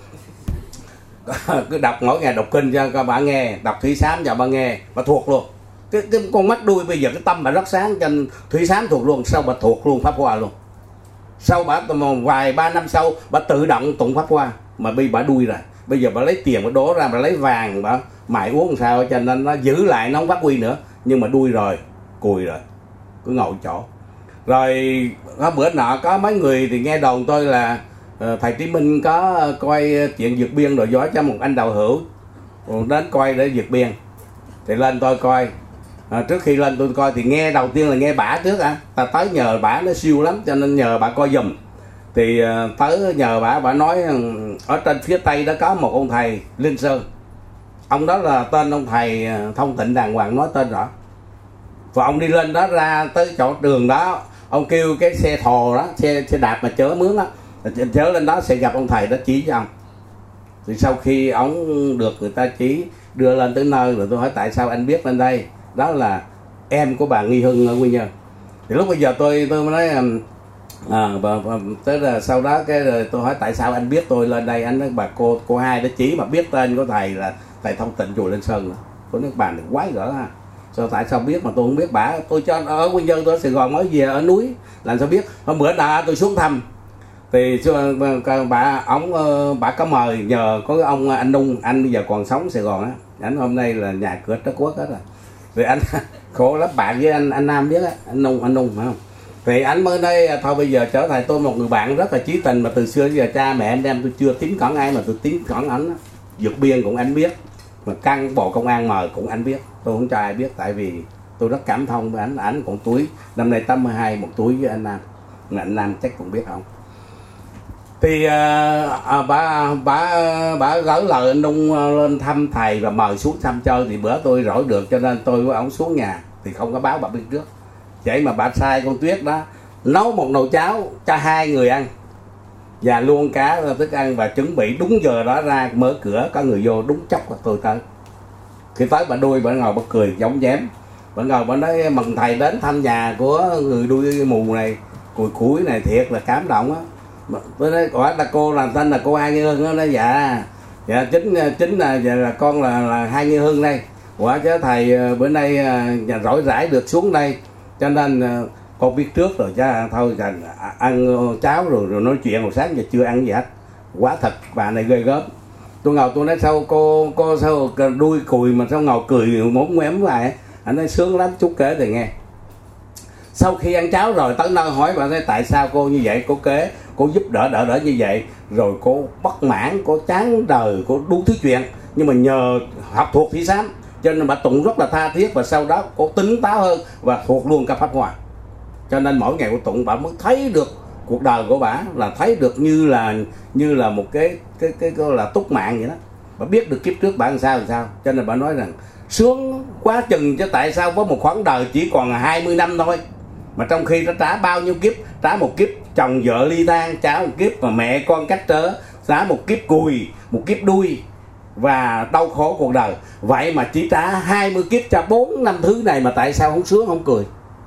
Cứ đọc mỗi ngày đọc kinh cho các bà nghe, đọc Thủy Sám cho bà nghe, bà thuộc luôn. Cái, cái con mắt đuôi bây giờ cái tâm bà rất sáng, cho nên Thủy Sám thuộc luôn, sau bà thuộc luôn Pháp Hoa luôn. Sau bà vài ba năm sau bà tự động tụng Pháp Hoa, mà bây bà đuôi rồi. Bây giờ bà lấy tiền bà đổ ra, bà lấy vàng bà mại uống sao, cho nên nó giữ lại nó không phát huy nữa. Nhưng mà đuôi rồi, cùi rồi, cứ ngồi chỗ. Rồi có bữa nọ có mấy người thì nghe đồn tôi là thầy Trí Minh có coi chuyện vượt biên rồi giỏi cho một anh đạo hữu đến coi để vượt biên. Thì lên tôi coi, à, trước khi lên tôi coi thì nghe đầu tiên là nghe bả trước à. Ta tới nhờ bả nó siêu lắm cho nên nhờ bả coi giùm. Thì uh, tới nhờ bả, bả nói ở trên phía tây đó có một ông thầy Linh Sơn. Ông đó là tên ông thầy thông tịnh đàng hoàng, nói tên rõ. Và ông đi lên đó ra tới chỗ đường đó, ông kêu cái xe thồ đó, xe, xe đạp mà chở mướn đó, chở lên đó sẽ gặp ông thầy đó chỉ cho ông. Thì sau khi ông được người ta chỉ đưa lên tới nơi rồi tôi hỏi tại sao anh biết lên đây, đó là em của bà Nghi Hưng ở Quy Nhơn. Thì lúc bây giờ tôi tôi mới nói à, bà, bà, tới là sau đó cái rồi tôi hỏi tại sao anh biết tôi lên đây, anh nói bà cô cô hai đã chỉ mà biết tên của thầy là thầy thông tịnh chùa Linh Sơn. Tôi nói bà này quái gở ha, sao tại sao biết mà tôi không biết bả, tôi cho ở Quy Nhơn, tôi ở Sài Gòn mới về ở núi làm sao biết. Hôm bữa nào tôi xuống thăm thì bà ông bà có mời nhờ có cái ông anh Nung, anh bây giờ còn sống Sài Gòn á, anh hôm nay là nhà cửa đất quốc hết rồi. Vì anh khổ lắm, bạn với anh anh Nam biết á, anh Nung anh Nung phải không. Thì anh mới nói thôi bây giờ trở thành tôi một người bạn rất là chí tình, mà từ xưa đến giờ cha mẹ anh em tôi chưa tín cẩn ai mà tôi tín cẩn ảnh á. Vượt biên cũng anh biết, mà căng bộ công an mời cũng anh biết, tôi không cho ai biết tại vì tôi rất cảm thông với ảnh. Ảnh còn tuổi năm nay tám mươi hai, một tuổi với anh Nam, mà anh Nam chắc cũng biết không. Thì à, à, bà bà bà gửi lời anh Nung lên thăm thầy và mời xuống thăm chơi. Thì bữa tôi rỗi được cho nên tôi với ông xuống nhà thì không có báo bà biết trước. Vậy mà bà sai con Tuyết đó nấu một nồi cháo cho hai người ăn và luôn cả thức ăn, và chuẩn bị đúng giờ đó ra mở cửa có người vô, đúng chốc là tôi tới. Khi tới bà đuôi bà ngồi bà cười giống dém, bà ngồi bà nói mừng thầy đến thăm nhà của người đuôi mù này, cùi cuối này thiệt là cảm động á. Tôi nói quả là cô làm tên là cô Hai Như Hưng đó. Nói dạ dạ chính chính là dạ, là con là là Hai Như Hưng đây. Quả chứ thầy bữa nay nhà rỗi rãi được xuống đây Cho nên con biết trước rồi chứ thôi ăn cháo rồi rồi nói chuyện một sáng giờ chưa ăn gì hết. Quá thật, bà này ghê gớm. Tôi ngồi tôi nói sao cô cô sao đuôi cùi mà sao ngồi cười mốn ngoém vậy. Anh nói sướng lắm, chú kể thì nghe. Sau khi ăn cháo rồi tới nơi hỏi bà nói tại sao cô như vậy, cô kể cô giúp đỡ đỡ đỡ như vậy, rồi cô bất mãn, cô chán đời, cô đủ thứ chuyện, nhưng mà nhờ học thuộc Thị Sám cho nên bà tụng rất là tha thiết, và sau đó cô tỉnh táo hơn và thuộc luôn cả Pháp Hoa. Cho nên mỗi ngày cô tụng bà mới thấy được cuộc đời của bà là thấy được như là như là một cái cái cái, cái là túc mạng vậy đó. Bà biết được kiếp trước bà làm sao làm sao, cho nên bà nói rằng sướng quá chừng chứ tại sao có một khoảng đời chỉ còn hai mươi năm thôi mà trong khi nó trả bao nhiêu kiếp, trả một kiếp chồng vợ ly tan, trả một kiếp mà mẹ con cách trở, trả một kiếp cùi, một kiếp đuôi và đau khổ cuộc đời. Vậy mà chỉ trả hai mươi kiếp cho bốn năm thứ này mà tại sao không sướng không cười?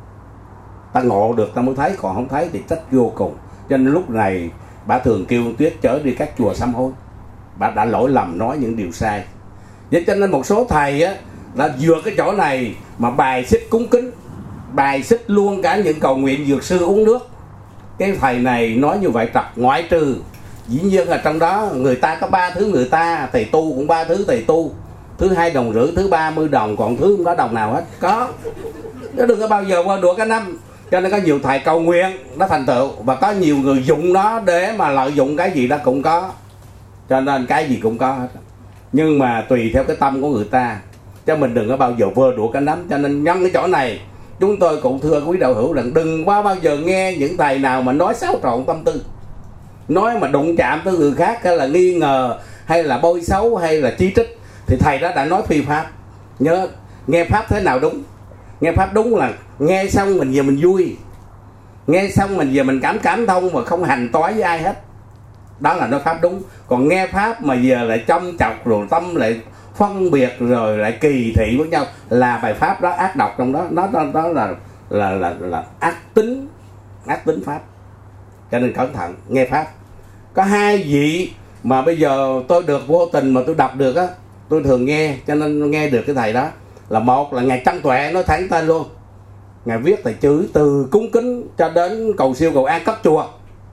Ta ngộ được ta mới thấy, còn không thấy thì trách vô cùng. Cho nên lúc này bà thường kêu Tuyết chở đi các chùa sám hối. Bà đã lỗi lầm nói những điều sai. Vậy cho nên một số thầy á là vừa cái chỗ này mà bài xích cúng kính, bài xích luôn cả những cầu nguyện dược sư uống nước. Cái thầy này nói như vậy trật, ngoại trừ dĩ nhiên là trong đó người ta có ba thứ, người ta thầy tu cũng ba thứ thầy tu, thứ hai đồng rưỡi, thứ ba mươi đồng, còn thứ không có đồng nào hết. Có, nó đừng có bao giờ qua đùa cả năm. Cho nên có nhiều thầy cầu nguyện nó thành tựu, và có nhiều người dụng nó để mà lợi dụng cái gì đó cũng có. Cho nên cái gì cũng có hết. Nhưng mà tùy theo cái tâm của người ta, cho mình đừng có bao giờ vơ đũa cả nắm. Cho nên nhân cái chỗ này chúng tôi cũng thưa quý đạo hữu rằng đừng bao bao giờ nghe những thầy nào mà nói xáo trộn tâm tư, nói mà đụng chạm tới người khác, hay là nghi ngờ, hay là bôi xấu, hay là chỉ trích, thì thầy đó đã nói phi pháp. Nhớ nghe pháp thế nào đúng? Nghe pháp đúng là nghe xong mình về mình vui, nghe xong mình về mình cảm cảm thông mà không hành toái với ai hết, đó là nói pháp đúng. Còn nghe pháp mà giờ lại châm chọc rồi tâm lại phân biệt rồi lại kỳ thị với nhau là bài pháp đó ác độc trong đó, nó đó, đó là, là là là ác tính, ác tính pháp. Cho nên cẩn thận nghe pháp. Có hai vị mà bây giờ tôi được vô tình mà tôi đọc được á, tôi thường nghe cho nên nghe được cái thầy đó. Là một là ngài Trân Tuệ, nói thẳng tên luôn, ngài viết thầy chữ từ cúng kính cho đến cầu siêu cầu an, cất chùa.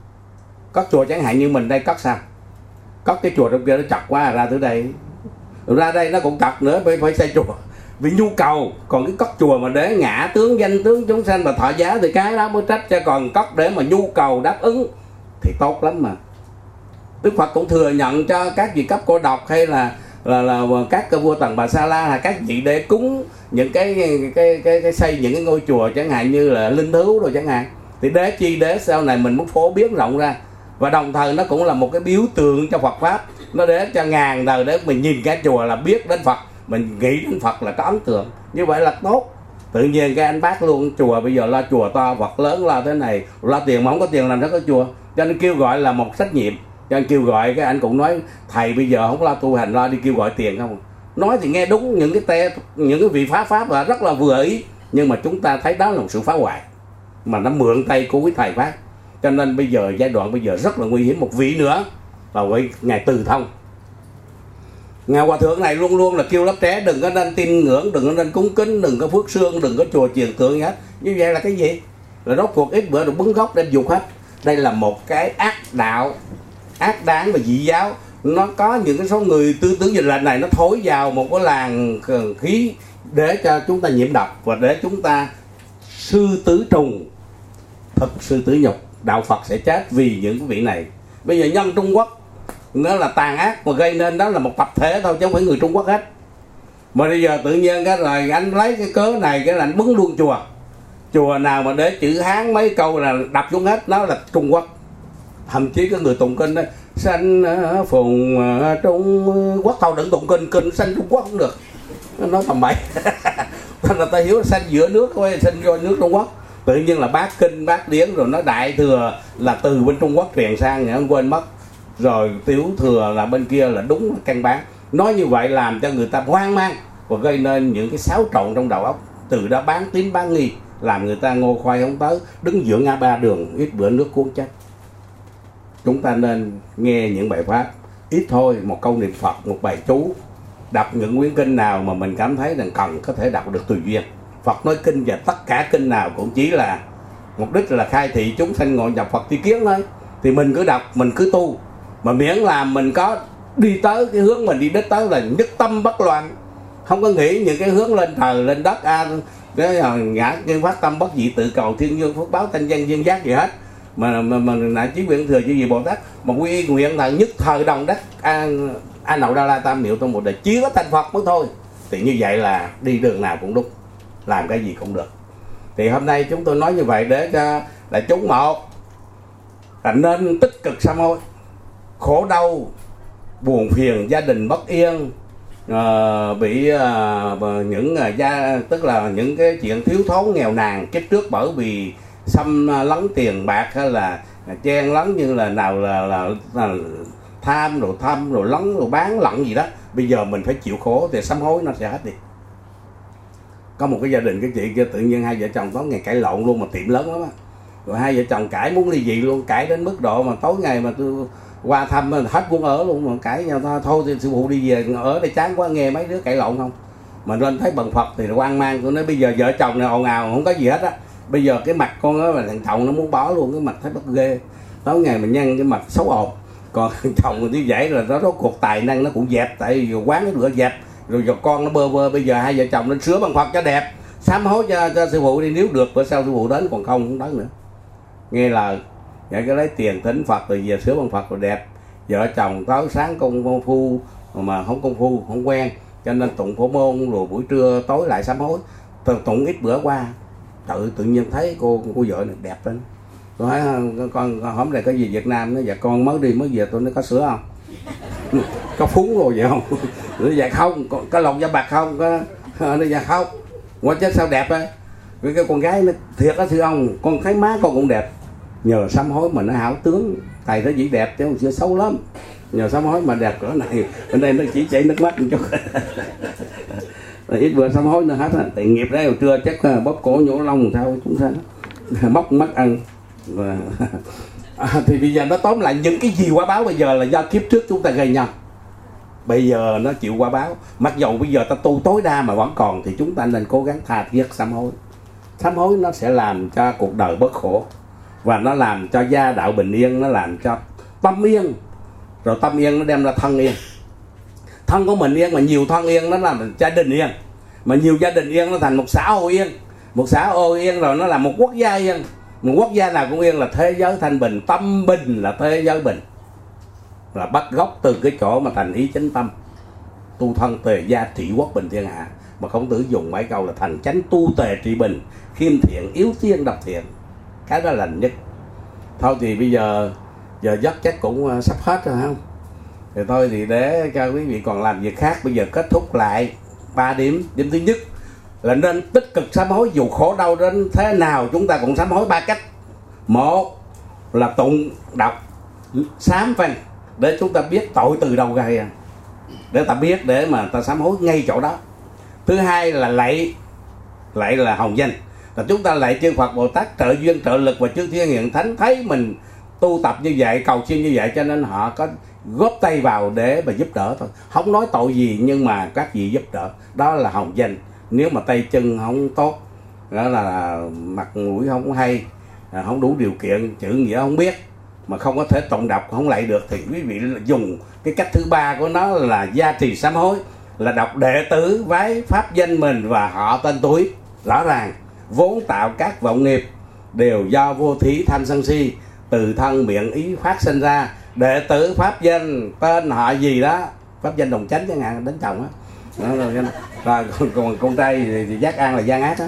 Cất chùa chẳng hạn như mình đây cất sao? Cất cái chùa trong kia nó chặt quá, ra tới đây, ra đây nó cũng chặt nữa, phải phải xây chùa vì nhu cầu. Còn cái cất chùa mà để ngã tướng danh tướng chúng sanh và thọ giá thì cái đó mới trách. Cho còn cất để mà nhu cầu đáp ứng thì tốt lắm mà. Đức Phật cũng thừa nhận cho các vị cấp cô độc hay là là, là các cơ vua Tần Bà Sa La là các vị để cúng những cái cái, cái cái cái xây những cái ngôi chùa chẳng hạn như là linh thú rồi chẳng hạn, thì đế chi đế sau này mình muốn phổ biến rộng ra, và đồng thời nó cũng là một cái biểu tượng cho Phật pháp. Nó để cho ngàn đời để mình nhìn cái chùa là biết đến Phật, mình nghĩ đến Phật là có ấn tượng, như vậy là tốt. Tự nhiên cái anh bác luôn chùa bây giờ lo chùa to Phật lớn lo thế này, lo tiền mà không có tiền làm sao có chùa. Cho nên kêu gọi là một trách nhiệm. Cho anh kêu gọi cái anh cũng nói thầy bây giờ không lo tu hành, lo đi kêu gọi tiền không. Nói thì nghe đúng, những cái te, những cái vị phá pháp là rất là vừa ý, nhưng mà chúng ta thấy đó là một sự phá hoại mà nó mượn tay của quý thầy pháp. Cho nên bây giờ giai đoạn bây giờ rất là nguy hiểm. Một vị nữa là vị ngài Từ Thông. Ngài hòa thượng này luôn luôn là kêu lớp trẻ đừng có nên tin ngưỡng, đừng có nên cúng kính, đừng có phước sương, đừng có chùa chiền tượng gì hết. Như vậy là cái gì? Là rốt cuộc ít bữa rồi bứng gốc đem dục hết. Đây là một cái ác đạo, ác đáng và dị giáo. Nó có những cái số người tư tưởng dịch lệnh này nó thổi vào một cái làn khí để cho chúng ta nhiễm độc và để chúng ta sư tử trùng, thực sư tử nhục. Đạo Phật sẽ chết vì những cái vị này. Bây giờ nhân Trung Quốc nó là tàn ác mà gây nên đó là một tập thể thôi chứ không phải người Trung Quốc hết. Mà bây giờ tự nhiên cái rồi anh lấy cái cớ này cái là anh bứng luôn chùa. Chùa nào mà để chữ Hán mấy câu là đập xuống hết, nó là Trung Quốc. Thậm chí có người tụng kinh đó, sanh phùng Trung Quốc, thôi đừng tụng kinh, kinh sanh Trung Quốc không được, nó tầm bậy. Thành là ta hiểu sanh giữa nước thôi, sanh vô nước Trung Quốc. Tự nhiên là bác kinh bác điển rồi nó đại thừa là từ bên Trung Quốc truyền sang, người quên mất. Rồi tiểu thừa là bên kia là đúng căn bản. Nói như vậy làm cho người ta hoang mang và gây nên những cái xáo trộn trong đầu óc. Từ đó bán tín bán nghi, làm người ta ngô khoai không tới, đứng giữa ngã ba đường, ít bữa nước cuốn chết. Chúng ta nên nghe những bài pháp ít thôi, một câu niệm Phật, một bài chú, đọc những quyển kinh nào mà mình cảm thấy rằng cần có thể đọc được tùy duyên. Phật nói kinh và tất cả kinh nào cũng chỉ là mục đích là khai thị chúng sanh ngộ nhập Phật tri kiến thôi. Thì mình cứ đọc, mình cứ tu, mà miễn là mình có đi tới cái hướng mình đi đích tới là nhất tâm bất loạn, không có nghĩ những cái hướng lên trời lên đất a à, cái ngã cái phát tâm bất dị tự cầu thiên dương phước báo thanh văn duyên giác gì hết, mà mà mà lại chí nguyện thừa chư vị Bồ Tát mà quy nguyện là nhất thời đồng đất a a nậu đa la tam miệu trong một đời chỉ có thành Phật mới thôi. Thì như vậy là đi đường nào cũng đúng, làm cái gì cũng được. Thì hôm nay chúng tôi nói như vậy để cho đại chúng một là nên tích cực sám hối, khổ đau buồn phiền gia đình bất yên, uh, bị uh, những uh, gia tức là những cái chuyện thiếu thốn nghèo nàn kiếp trước bởi vì xâm lấn tiền bạc hay là chen lấn như là nào là, là, là tham rồi thăm rồi lấn rồi bán lận gì đó, bây giờ mình phải chịu khổ thì sám hối nó sẽ hết đi. Có một cái gia đình cái chị kia tự nhiên hai vợ chồng tối ngày cãi lộn luôn, mà tiệm lớn lắm á, rồi hai vợ chồng cãi muốn ly dị luôn, cãi đến mức độ mà tối ngày mà tôi qua thăm hết muốn ở luôn, mà cãi nhau thôi, thôi thì sư phụ đi về ở đây chán quá, nghe mấy đứa cãi lộn không. Mà lên thấy bằng Phật thì hoang mang, tôi nói bây giờ vợ chồng này ồn ào không có gì hết á, bây giờ cái mặt con đó là thằng chồng nó muốn bỏ luôn, cái mặt thấy bất ghê, tối ngày mình nhăn cái mặt xấu ồn, còn thằng chồng như vậy là nó có cuộc tài năng nó cũng dẹp, tại vì quán nó rửa dẹp rồi giờ con nó bơ vơ, bây giờ hai vợ chồng nên sửa bằng Phật cho đẹp, sám hối cho, cho sư phụ đi, nếu được bữa sau sư phụ đến, còn không không đến nữa. Nghe lời vậy cái lấy tiền thính Phật rồi về sửa bằng Phật rồi đẹp. Vợ chồng tối sáng công phu mà không công phu không quen, cho nên tụng phổ môn rồi buổi trưa tối lại sám hối. Tụng ít bữa qua tự tự nhiên thấy cô cô vợ này đẹp lên. Tôi hỏi con hôm nay có gì Việt Nam, nó dạ con mới đi mới về, tôi nói có sữa không, có phúng rồi vậy không, nó dạ không, có, có lồng da bạc không, có nó dạ không, qua chết sao đẹp á. Với cái con gái nó thiệt á thưa ông, con thấy má con cũng đẹp, nhờ sám hối mà nó hảo tướng, thầy nó chỉ đẹp chứ không chưa xấu lắm, nhờ sám hối mà đẹp cỡ này. Bên đây nó chỉ chảy nước mắt một chút. Ít bữa sám hối nữa hết á, tại nghiệp đấy hồi trưa chắc bóp cổ nhổ lông sao chúng ta móc mắt ăn. Và à, thì bây giờ nó tóm lại những cái gì quả báo bây giờ là do kiếp trước chúng ta gây nhau, bây giờ nó chịu quả báo. Mặc dầu bây giờ ta tu tối đa mà vẫn còn thì chúng ta nên cố gắng tha thiết sám hối. Sám hối nó sẽ làm cho cuộc đời bớt khổ, và nó làm cho gia đạo bình yên, nó làm cho tâm yên, rồi tâm yên nó đem ra thân yên, thân của mình yên, mà nhiều thân yên nó làm gia đình yên, mà nhiều gia đình yên nó thành một xã hội yên, một xã hội yên rồi nó là một quốc gia yên, một quốc gia nào cũng yên là thế giới thanh bình, tâm bình là thế giới bình, là bắt gốc từ cái chỗ mà thành ý chánh tâm, tu thân tề gia trị quốc bình thiên hạ. Mà Khổng Tử dùng mấy câu là thành chánh tu tề trị bình, khiêm thiện yếu tiên độc thiện, cái đó là nhất. Thôi thì bây giờ giờ giấc chắc cũng sắp hết rồi không, thì thôi thì để cho quý vị còn làm việc khác. Bây giờ kết thúc lại ba điểm. Điểm thứ nhất là nên tích cực sám hối, dù khổ đau đến thế nào chúng ta cũng sám hối ba cách. Một là tụng đọc sám văn để chúng ta biết tội từ đâu gây ra, để ta biết để mà ta sám hối ngay chỗ đó. Thứ hai là lạy, lạy là hồng danh, là chúng ta lạy chư Phật Bồ Tát trợ duyên trợ lực và chư thiên hiện thánh thấy mình tu tập như vậy, cầu xin như vậy, cho nên họ có góp tay vào để mà giúp đỡ thôi, không nói tội gì nhưng mà các vị giúp đỡ, đó là hồng danh. Nếu mà tay chân không tốt, đó là mặt mũi không hay, không đủ điều kiện, chữ nghĩa không biết, mà không có thể tụng đọc, không lạy được, thì quý vị dùng cái cách thứ ba của nó là gia trì sám hối, là đọc đệ tử vái pháp danh mình và họ tên tuổi. Rõ ràng vốn tạo các vọng nghiệp đều do vô thí tham sân si từ thân miệng ý phát sinh ra. Đệ tử pháp danh tên họ gì đó, pháp danh Đồng Chánh chẳng hạn, đến chồng á, rồi còn con trai thì, thì Giác An là Gian Ác á.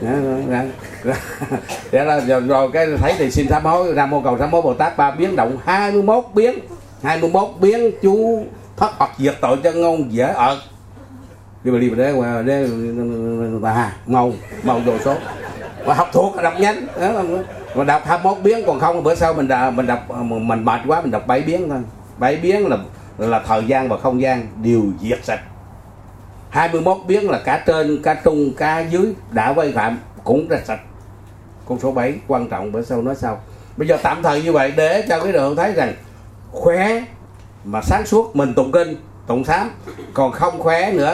Thế là rồi, rồi cái thấy thì xin sám hối, ra mô cầu sám hối Bồ Tát ba biến động hai mươi mốt biến, hai mươi mốt biến chú thất hoặc diệt tội cho ngôn dễ ợt. Đi mà đi mà để để bà màu màu đồ số và học thuộc đọc nhanh mà đọc hai mươi mốt biến, còn không bữa sau mình đọc, mình đọc mình mệt quá mình đọc bảy biến thôi. Bảy biến là là thời gian và không gian đều diệt sạch. Hai mươi mốt biến là cả trên cả trung cả dưới đã vi phạm cũng ra sạch. Con số bảy quan trọng, bữa sau nói sau. Bây giờ tạm thời như vậy để cho cái đường thấy rằng khỏe mà sáng suốt mình tụng kinh tụng sám, còn không khỏe nữa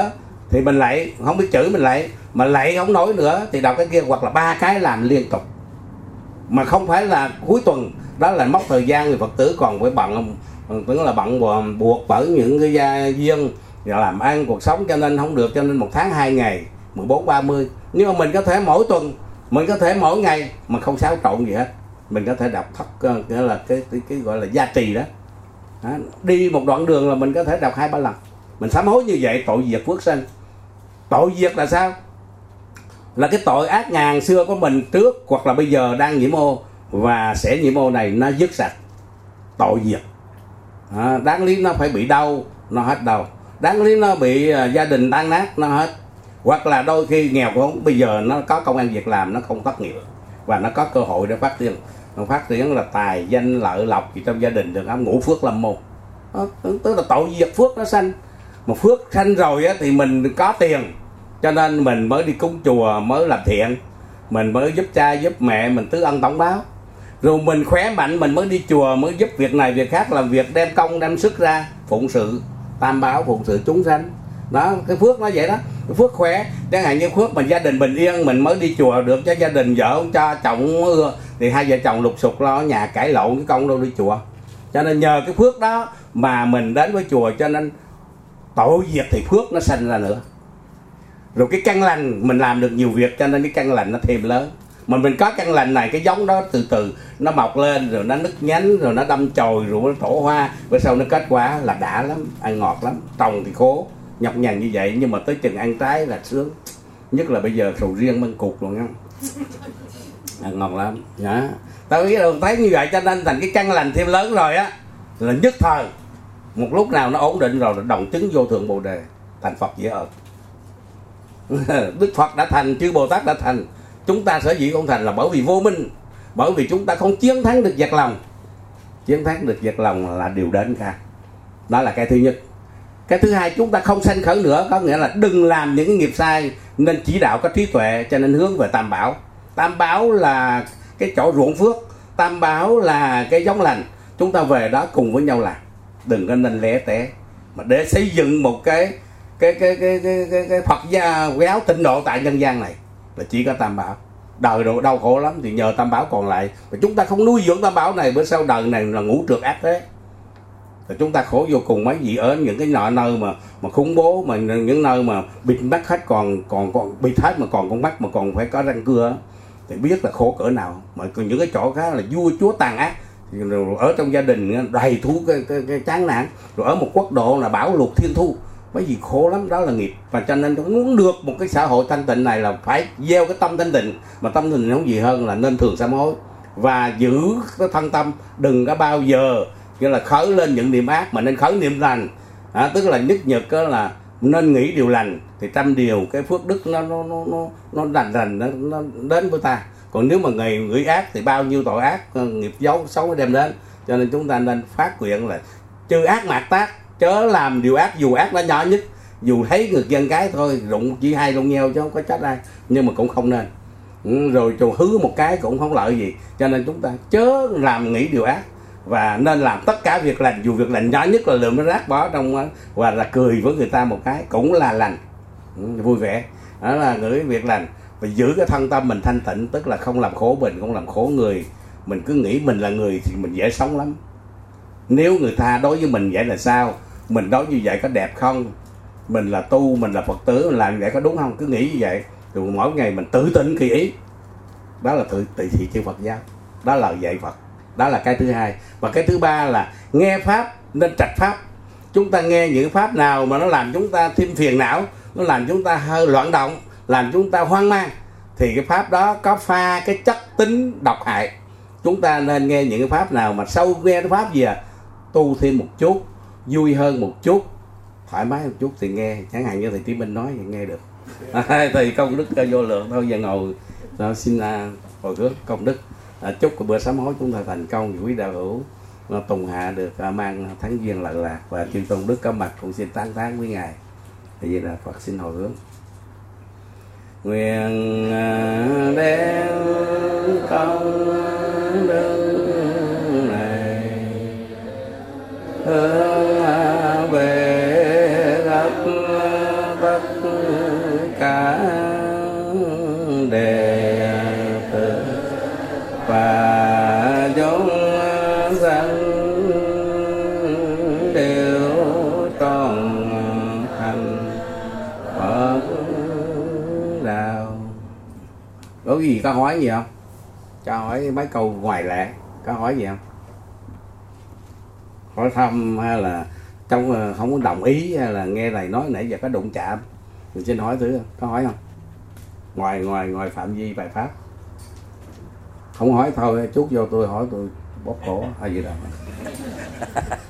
thì mình lạy không biết chữ mình lạy, mà lạy không nổi nữa thì đọc cái kia, hoặc là ba cái làm liên tục, mà không phải là cuối tuần. Đó là mốc thời gian người Phật tử còn phải bận, tức là bận buộc bởi những cái gia duyên làm ăn cuộc sống, cho nên không được, cho nên một tháng hai ngày mười bốn ba mươi. Nhưng mà mình có thể mỗi tuần, mình có thể mỗi ngày mà không xáo trộn gì hết, mình có thể đọc thất, nghĩa là cái, cái, cái gọi là gia trì đó. đó. Đi một đoạn đường là mình có thể đọc hai ba lần. Mình sám hối như vậy tội diệt phước sanh. Tội diệt là sao? Là cái tội ác ngàn xưa của mình trước hoặc là bây giờ đang nhiễm ô, và sẽ nhiễm ô này nó dứt sạch, tội diệt. À, đáng lý nó phải bị đau, nó hết đau. Đáng lý nó bị uh, gia đình tan nát, nó hết. Hoặc là đôi khi nghèo khốn, bây giờ nó có công ăn việc làm, nó không thất nghiệp và nó có cơ hội để phát triển. Phát triển là tài danh lợi lộc gì trong gia đình được không? Ngũ phước lâm môn. Đó, tức là tội diệt phước nó sanh. Mà phước sanh rồi á, thì mình có tiền, cho nên mình mới đi cúng chùa, mới làm thiện, mình mới giúp cha giúp mẹ, mình tứ ân tổng báo. Rồi mình khỏe mạnh mình mới đi chùa, mới giúp việc này việc khác, làm việc đem công đem sức ra phụng sự tam bảo, phụng sự chúng sanh. Đó, cái phước nó vậy đó. Cái phước khỏe, chẳng hạn như phước mình gia đình bình yên, mình mới đi chùa được, cho gia đình vợ không cho, chồng không ưa thì hai vợ chồng lục sục lo ở nhà cãi lộn, cái công đâu đi chùa. Cho nên nhờ cái phước đó mà mình đến với chùa, cho nên tội diệt thì phước nó sanh ra nữa. Rồi cái căn lành mình làm được nhiều việc, cho nên cái căn lành nó thêm lớn. Mà mình có căn lành này, cái giống đó từ từ nó mọc lên, rồi nó nứt nhánh, rồi nó đâm chồi, rồi nó trổ hoa, bữa sau nó kết quả là đã lắm, ăn ngọt lắm. Trồng thì khổ, nhọc nhằn như vậy, nhưng mà tới chừng ăn trái là sướng. Nhất là bây giờ sầu riêng măng cục luôn á, ăn ngon lắm. Đó. Tao nghĩ là thấy như vậy, cho nên thành cái căn lành thêm lớn rồi á, là nhất thời. Một lúc nào nó ổn định rồi, là đồng chứng vô thượng Bồ Đề, thành Phật dễ ợt. Đức Phật đã thành, chư Bồ Tát đã thành. Chúng ta sở dĩ không thành là bởi vì vô minh, bởi vì chúng ta không chiến thắng được giặc lòng. Chiến thắng được giặc lòng là điều đến cả. Đó là cái thứ nhất. Cái thứ hai, chúng ta không sanh khởi nữa, có nghĩa là đừng làm những cái nghiệp sai, nên chỉ đạo có trí tuệ, cho nên hướng về tam bảo. Tam bảo là cái chỗ ruộng phước, tam bảo là cái giống lành. Chúng ta về đó cùng với nhau làm, đừng có nên lẻ tẻ, mà để xây dựng một cái cái cái cái cái cái, cái Phật gia giáo tịnh độ tại nhân gian này là chỉ có tam bảo. Đời độ đau khổ lắm thì nhờ tam bảo còn lại, mà chúng ta không nuôi dưỡng tam bảo này, bữa sau đời này là ngũ trượt ác thế. Rồi chúng ta khổ vô cùng. Mấy gì ở những cái nọ nơi mà mà khủng bố, mà những nơi mà bịt mắt hết, còn còn còn bịt hết mà còn con mắt mà còn phải có răng cưa, thì biết là khổ cỡ nào. Mà những cái chỗ khác là vua chúa tàn ác, rồi ở trong gia đình đầy thú cái, cái, cái chán nản, rồi ở một quốc độ là bão lụt thiên thu, mấy gì khổ lắm. Đó là nghiệp. Và cho nên muốn được một cái xã hội thanh tịnh này là phải gieo cái tâm thanh tịnh. Mà tâm thanh tịnh không gì hơn là nên thường sám hối và giữ cái thân tâm, đừng có bao giờ như là khởi lên những niệm ác, mà nên khởi niệm lành. À, tức là nhất nhật là nên nghĩ điều lành, thì trăm điều cái phước đức nó nó nó nó nó lành lành nó, nó đến với ta. Còn nếu mà người nghĩ ác thì bao nhiêu tội ác nghiệp dấu xấu nó đem đến. Cho nên chúng ta nên phát nguyện là trừ ác mạt tác, chớ làm điều ác, dù ác nó nhỏ nhất, dù thấy ngược dân cái thôi, rụng chỉ hai lông nheo chứ không có trách ai, nhưng mà cũng không nên. Ừ, rồi chù hứ một cái cũng không lợi gì. Cho nên chúng ta chớ làm nghĩ điều ác, và nên làm tất cả việc lành, dù việc lành nhỏ nhất là lượm nó rác bỏ trong, và là cười với người ta một cái cũng là lành. Ừ, vui vẻ. Đó là người việc lành. Và giữ cái thân tâm mình thanh tịnh, tức là không làm khổ mình, không làm khổ người. Mình cứ nghĩ mình là người thì mình dễ sống lắm. Nếu người ta đối với mình vậy là sao? Mình đối như vậy có đẹp không? Mình là tu, mình là Phật tử, mình làm như vậy có đúng không? Cứ nghĩ như vậy, rồi mỗi ngày mình tự tin kỳ ý. Đó là tự tỳ thị chư Phật giáo. Đó là dạy Phật. Đó là cái thứ hai. Và cái thứ ba là nghe Pháp nên trạch Pháp. Chúng ta nghe những Pháp nào mà nó làm chúng ta thêm phiền não, nó làm chúng ta hơi loạn động, làm chúng ta hoang mang, thì cái Pháp đó có pha cái chất tính độc hại. Chúng ta nên nghe những cái Pháp nào mà sau nghe cái Pháp gì à, tu thêm một chút, vui hơn một chút, thoải mái một chút thì nghe. Chẳng hạn như thầy Trí Minh nói thì nghe được. À, thì công đức vô lượng thôi. Giờ ngồi đó, xin uh, hồi hướng công đức. À, chúc cái bữa sám hối chúng ta thành công, quý đạo hữu tùng hạ được uh, mang thắng duyên lợi lạc, và chư tôn đức có mặt cũng xin tán thán với ngài. Thì vậy là Phật xin hồi hướng. Nguyện uh, đem công đức này hướng về gặp tất cả đệ tử và chúng sanh đều tròn thành Phật đạo. Có gì có hỏi gì không? Cho hỏi mấy câu ngoài lệ. Có hỏi gì không? Hỏi thăm hay là trong không có đồng ý, hay là nghe thầy nói nãy giờ có đụng chạm, mình xin hỏi thử. Có hỏi không? Ngoài ngoài ngoài phạm vi bài pháp. Không hỏi thôi chút vô tôi hỏi tôi bóp cổ hay gì đâu.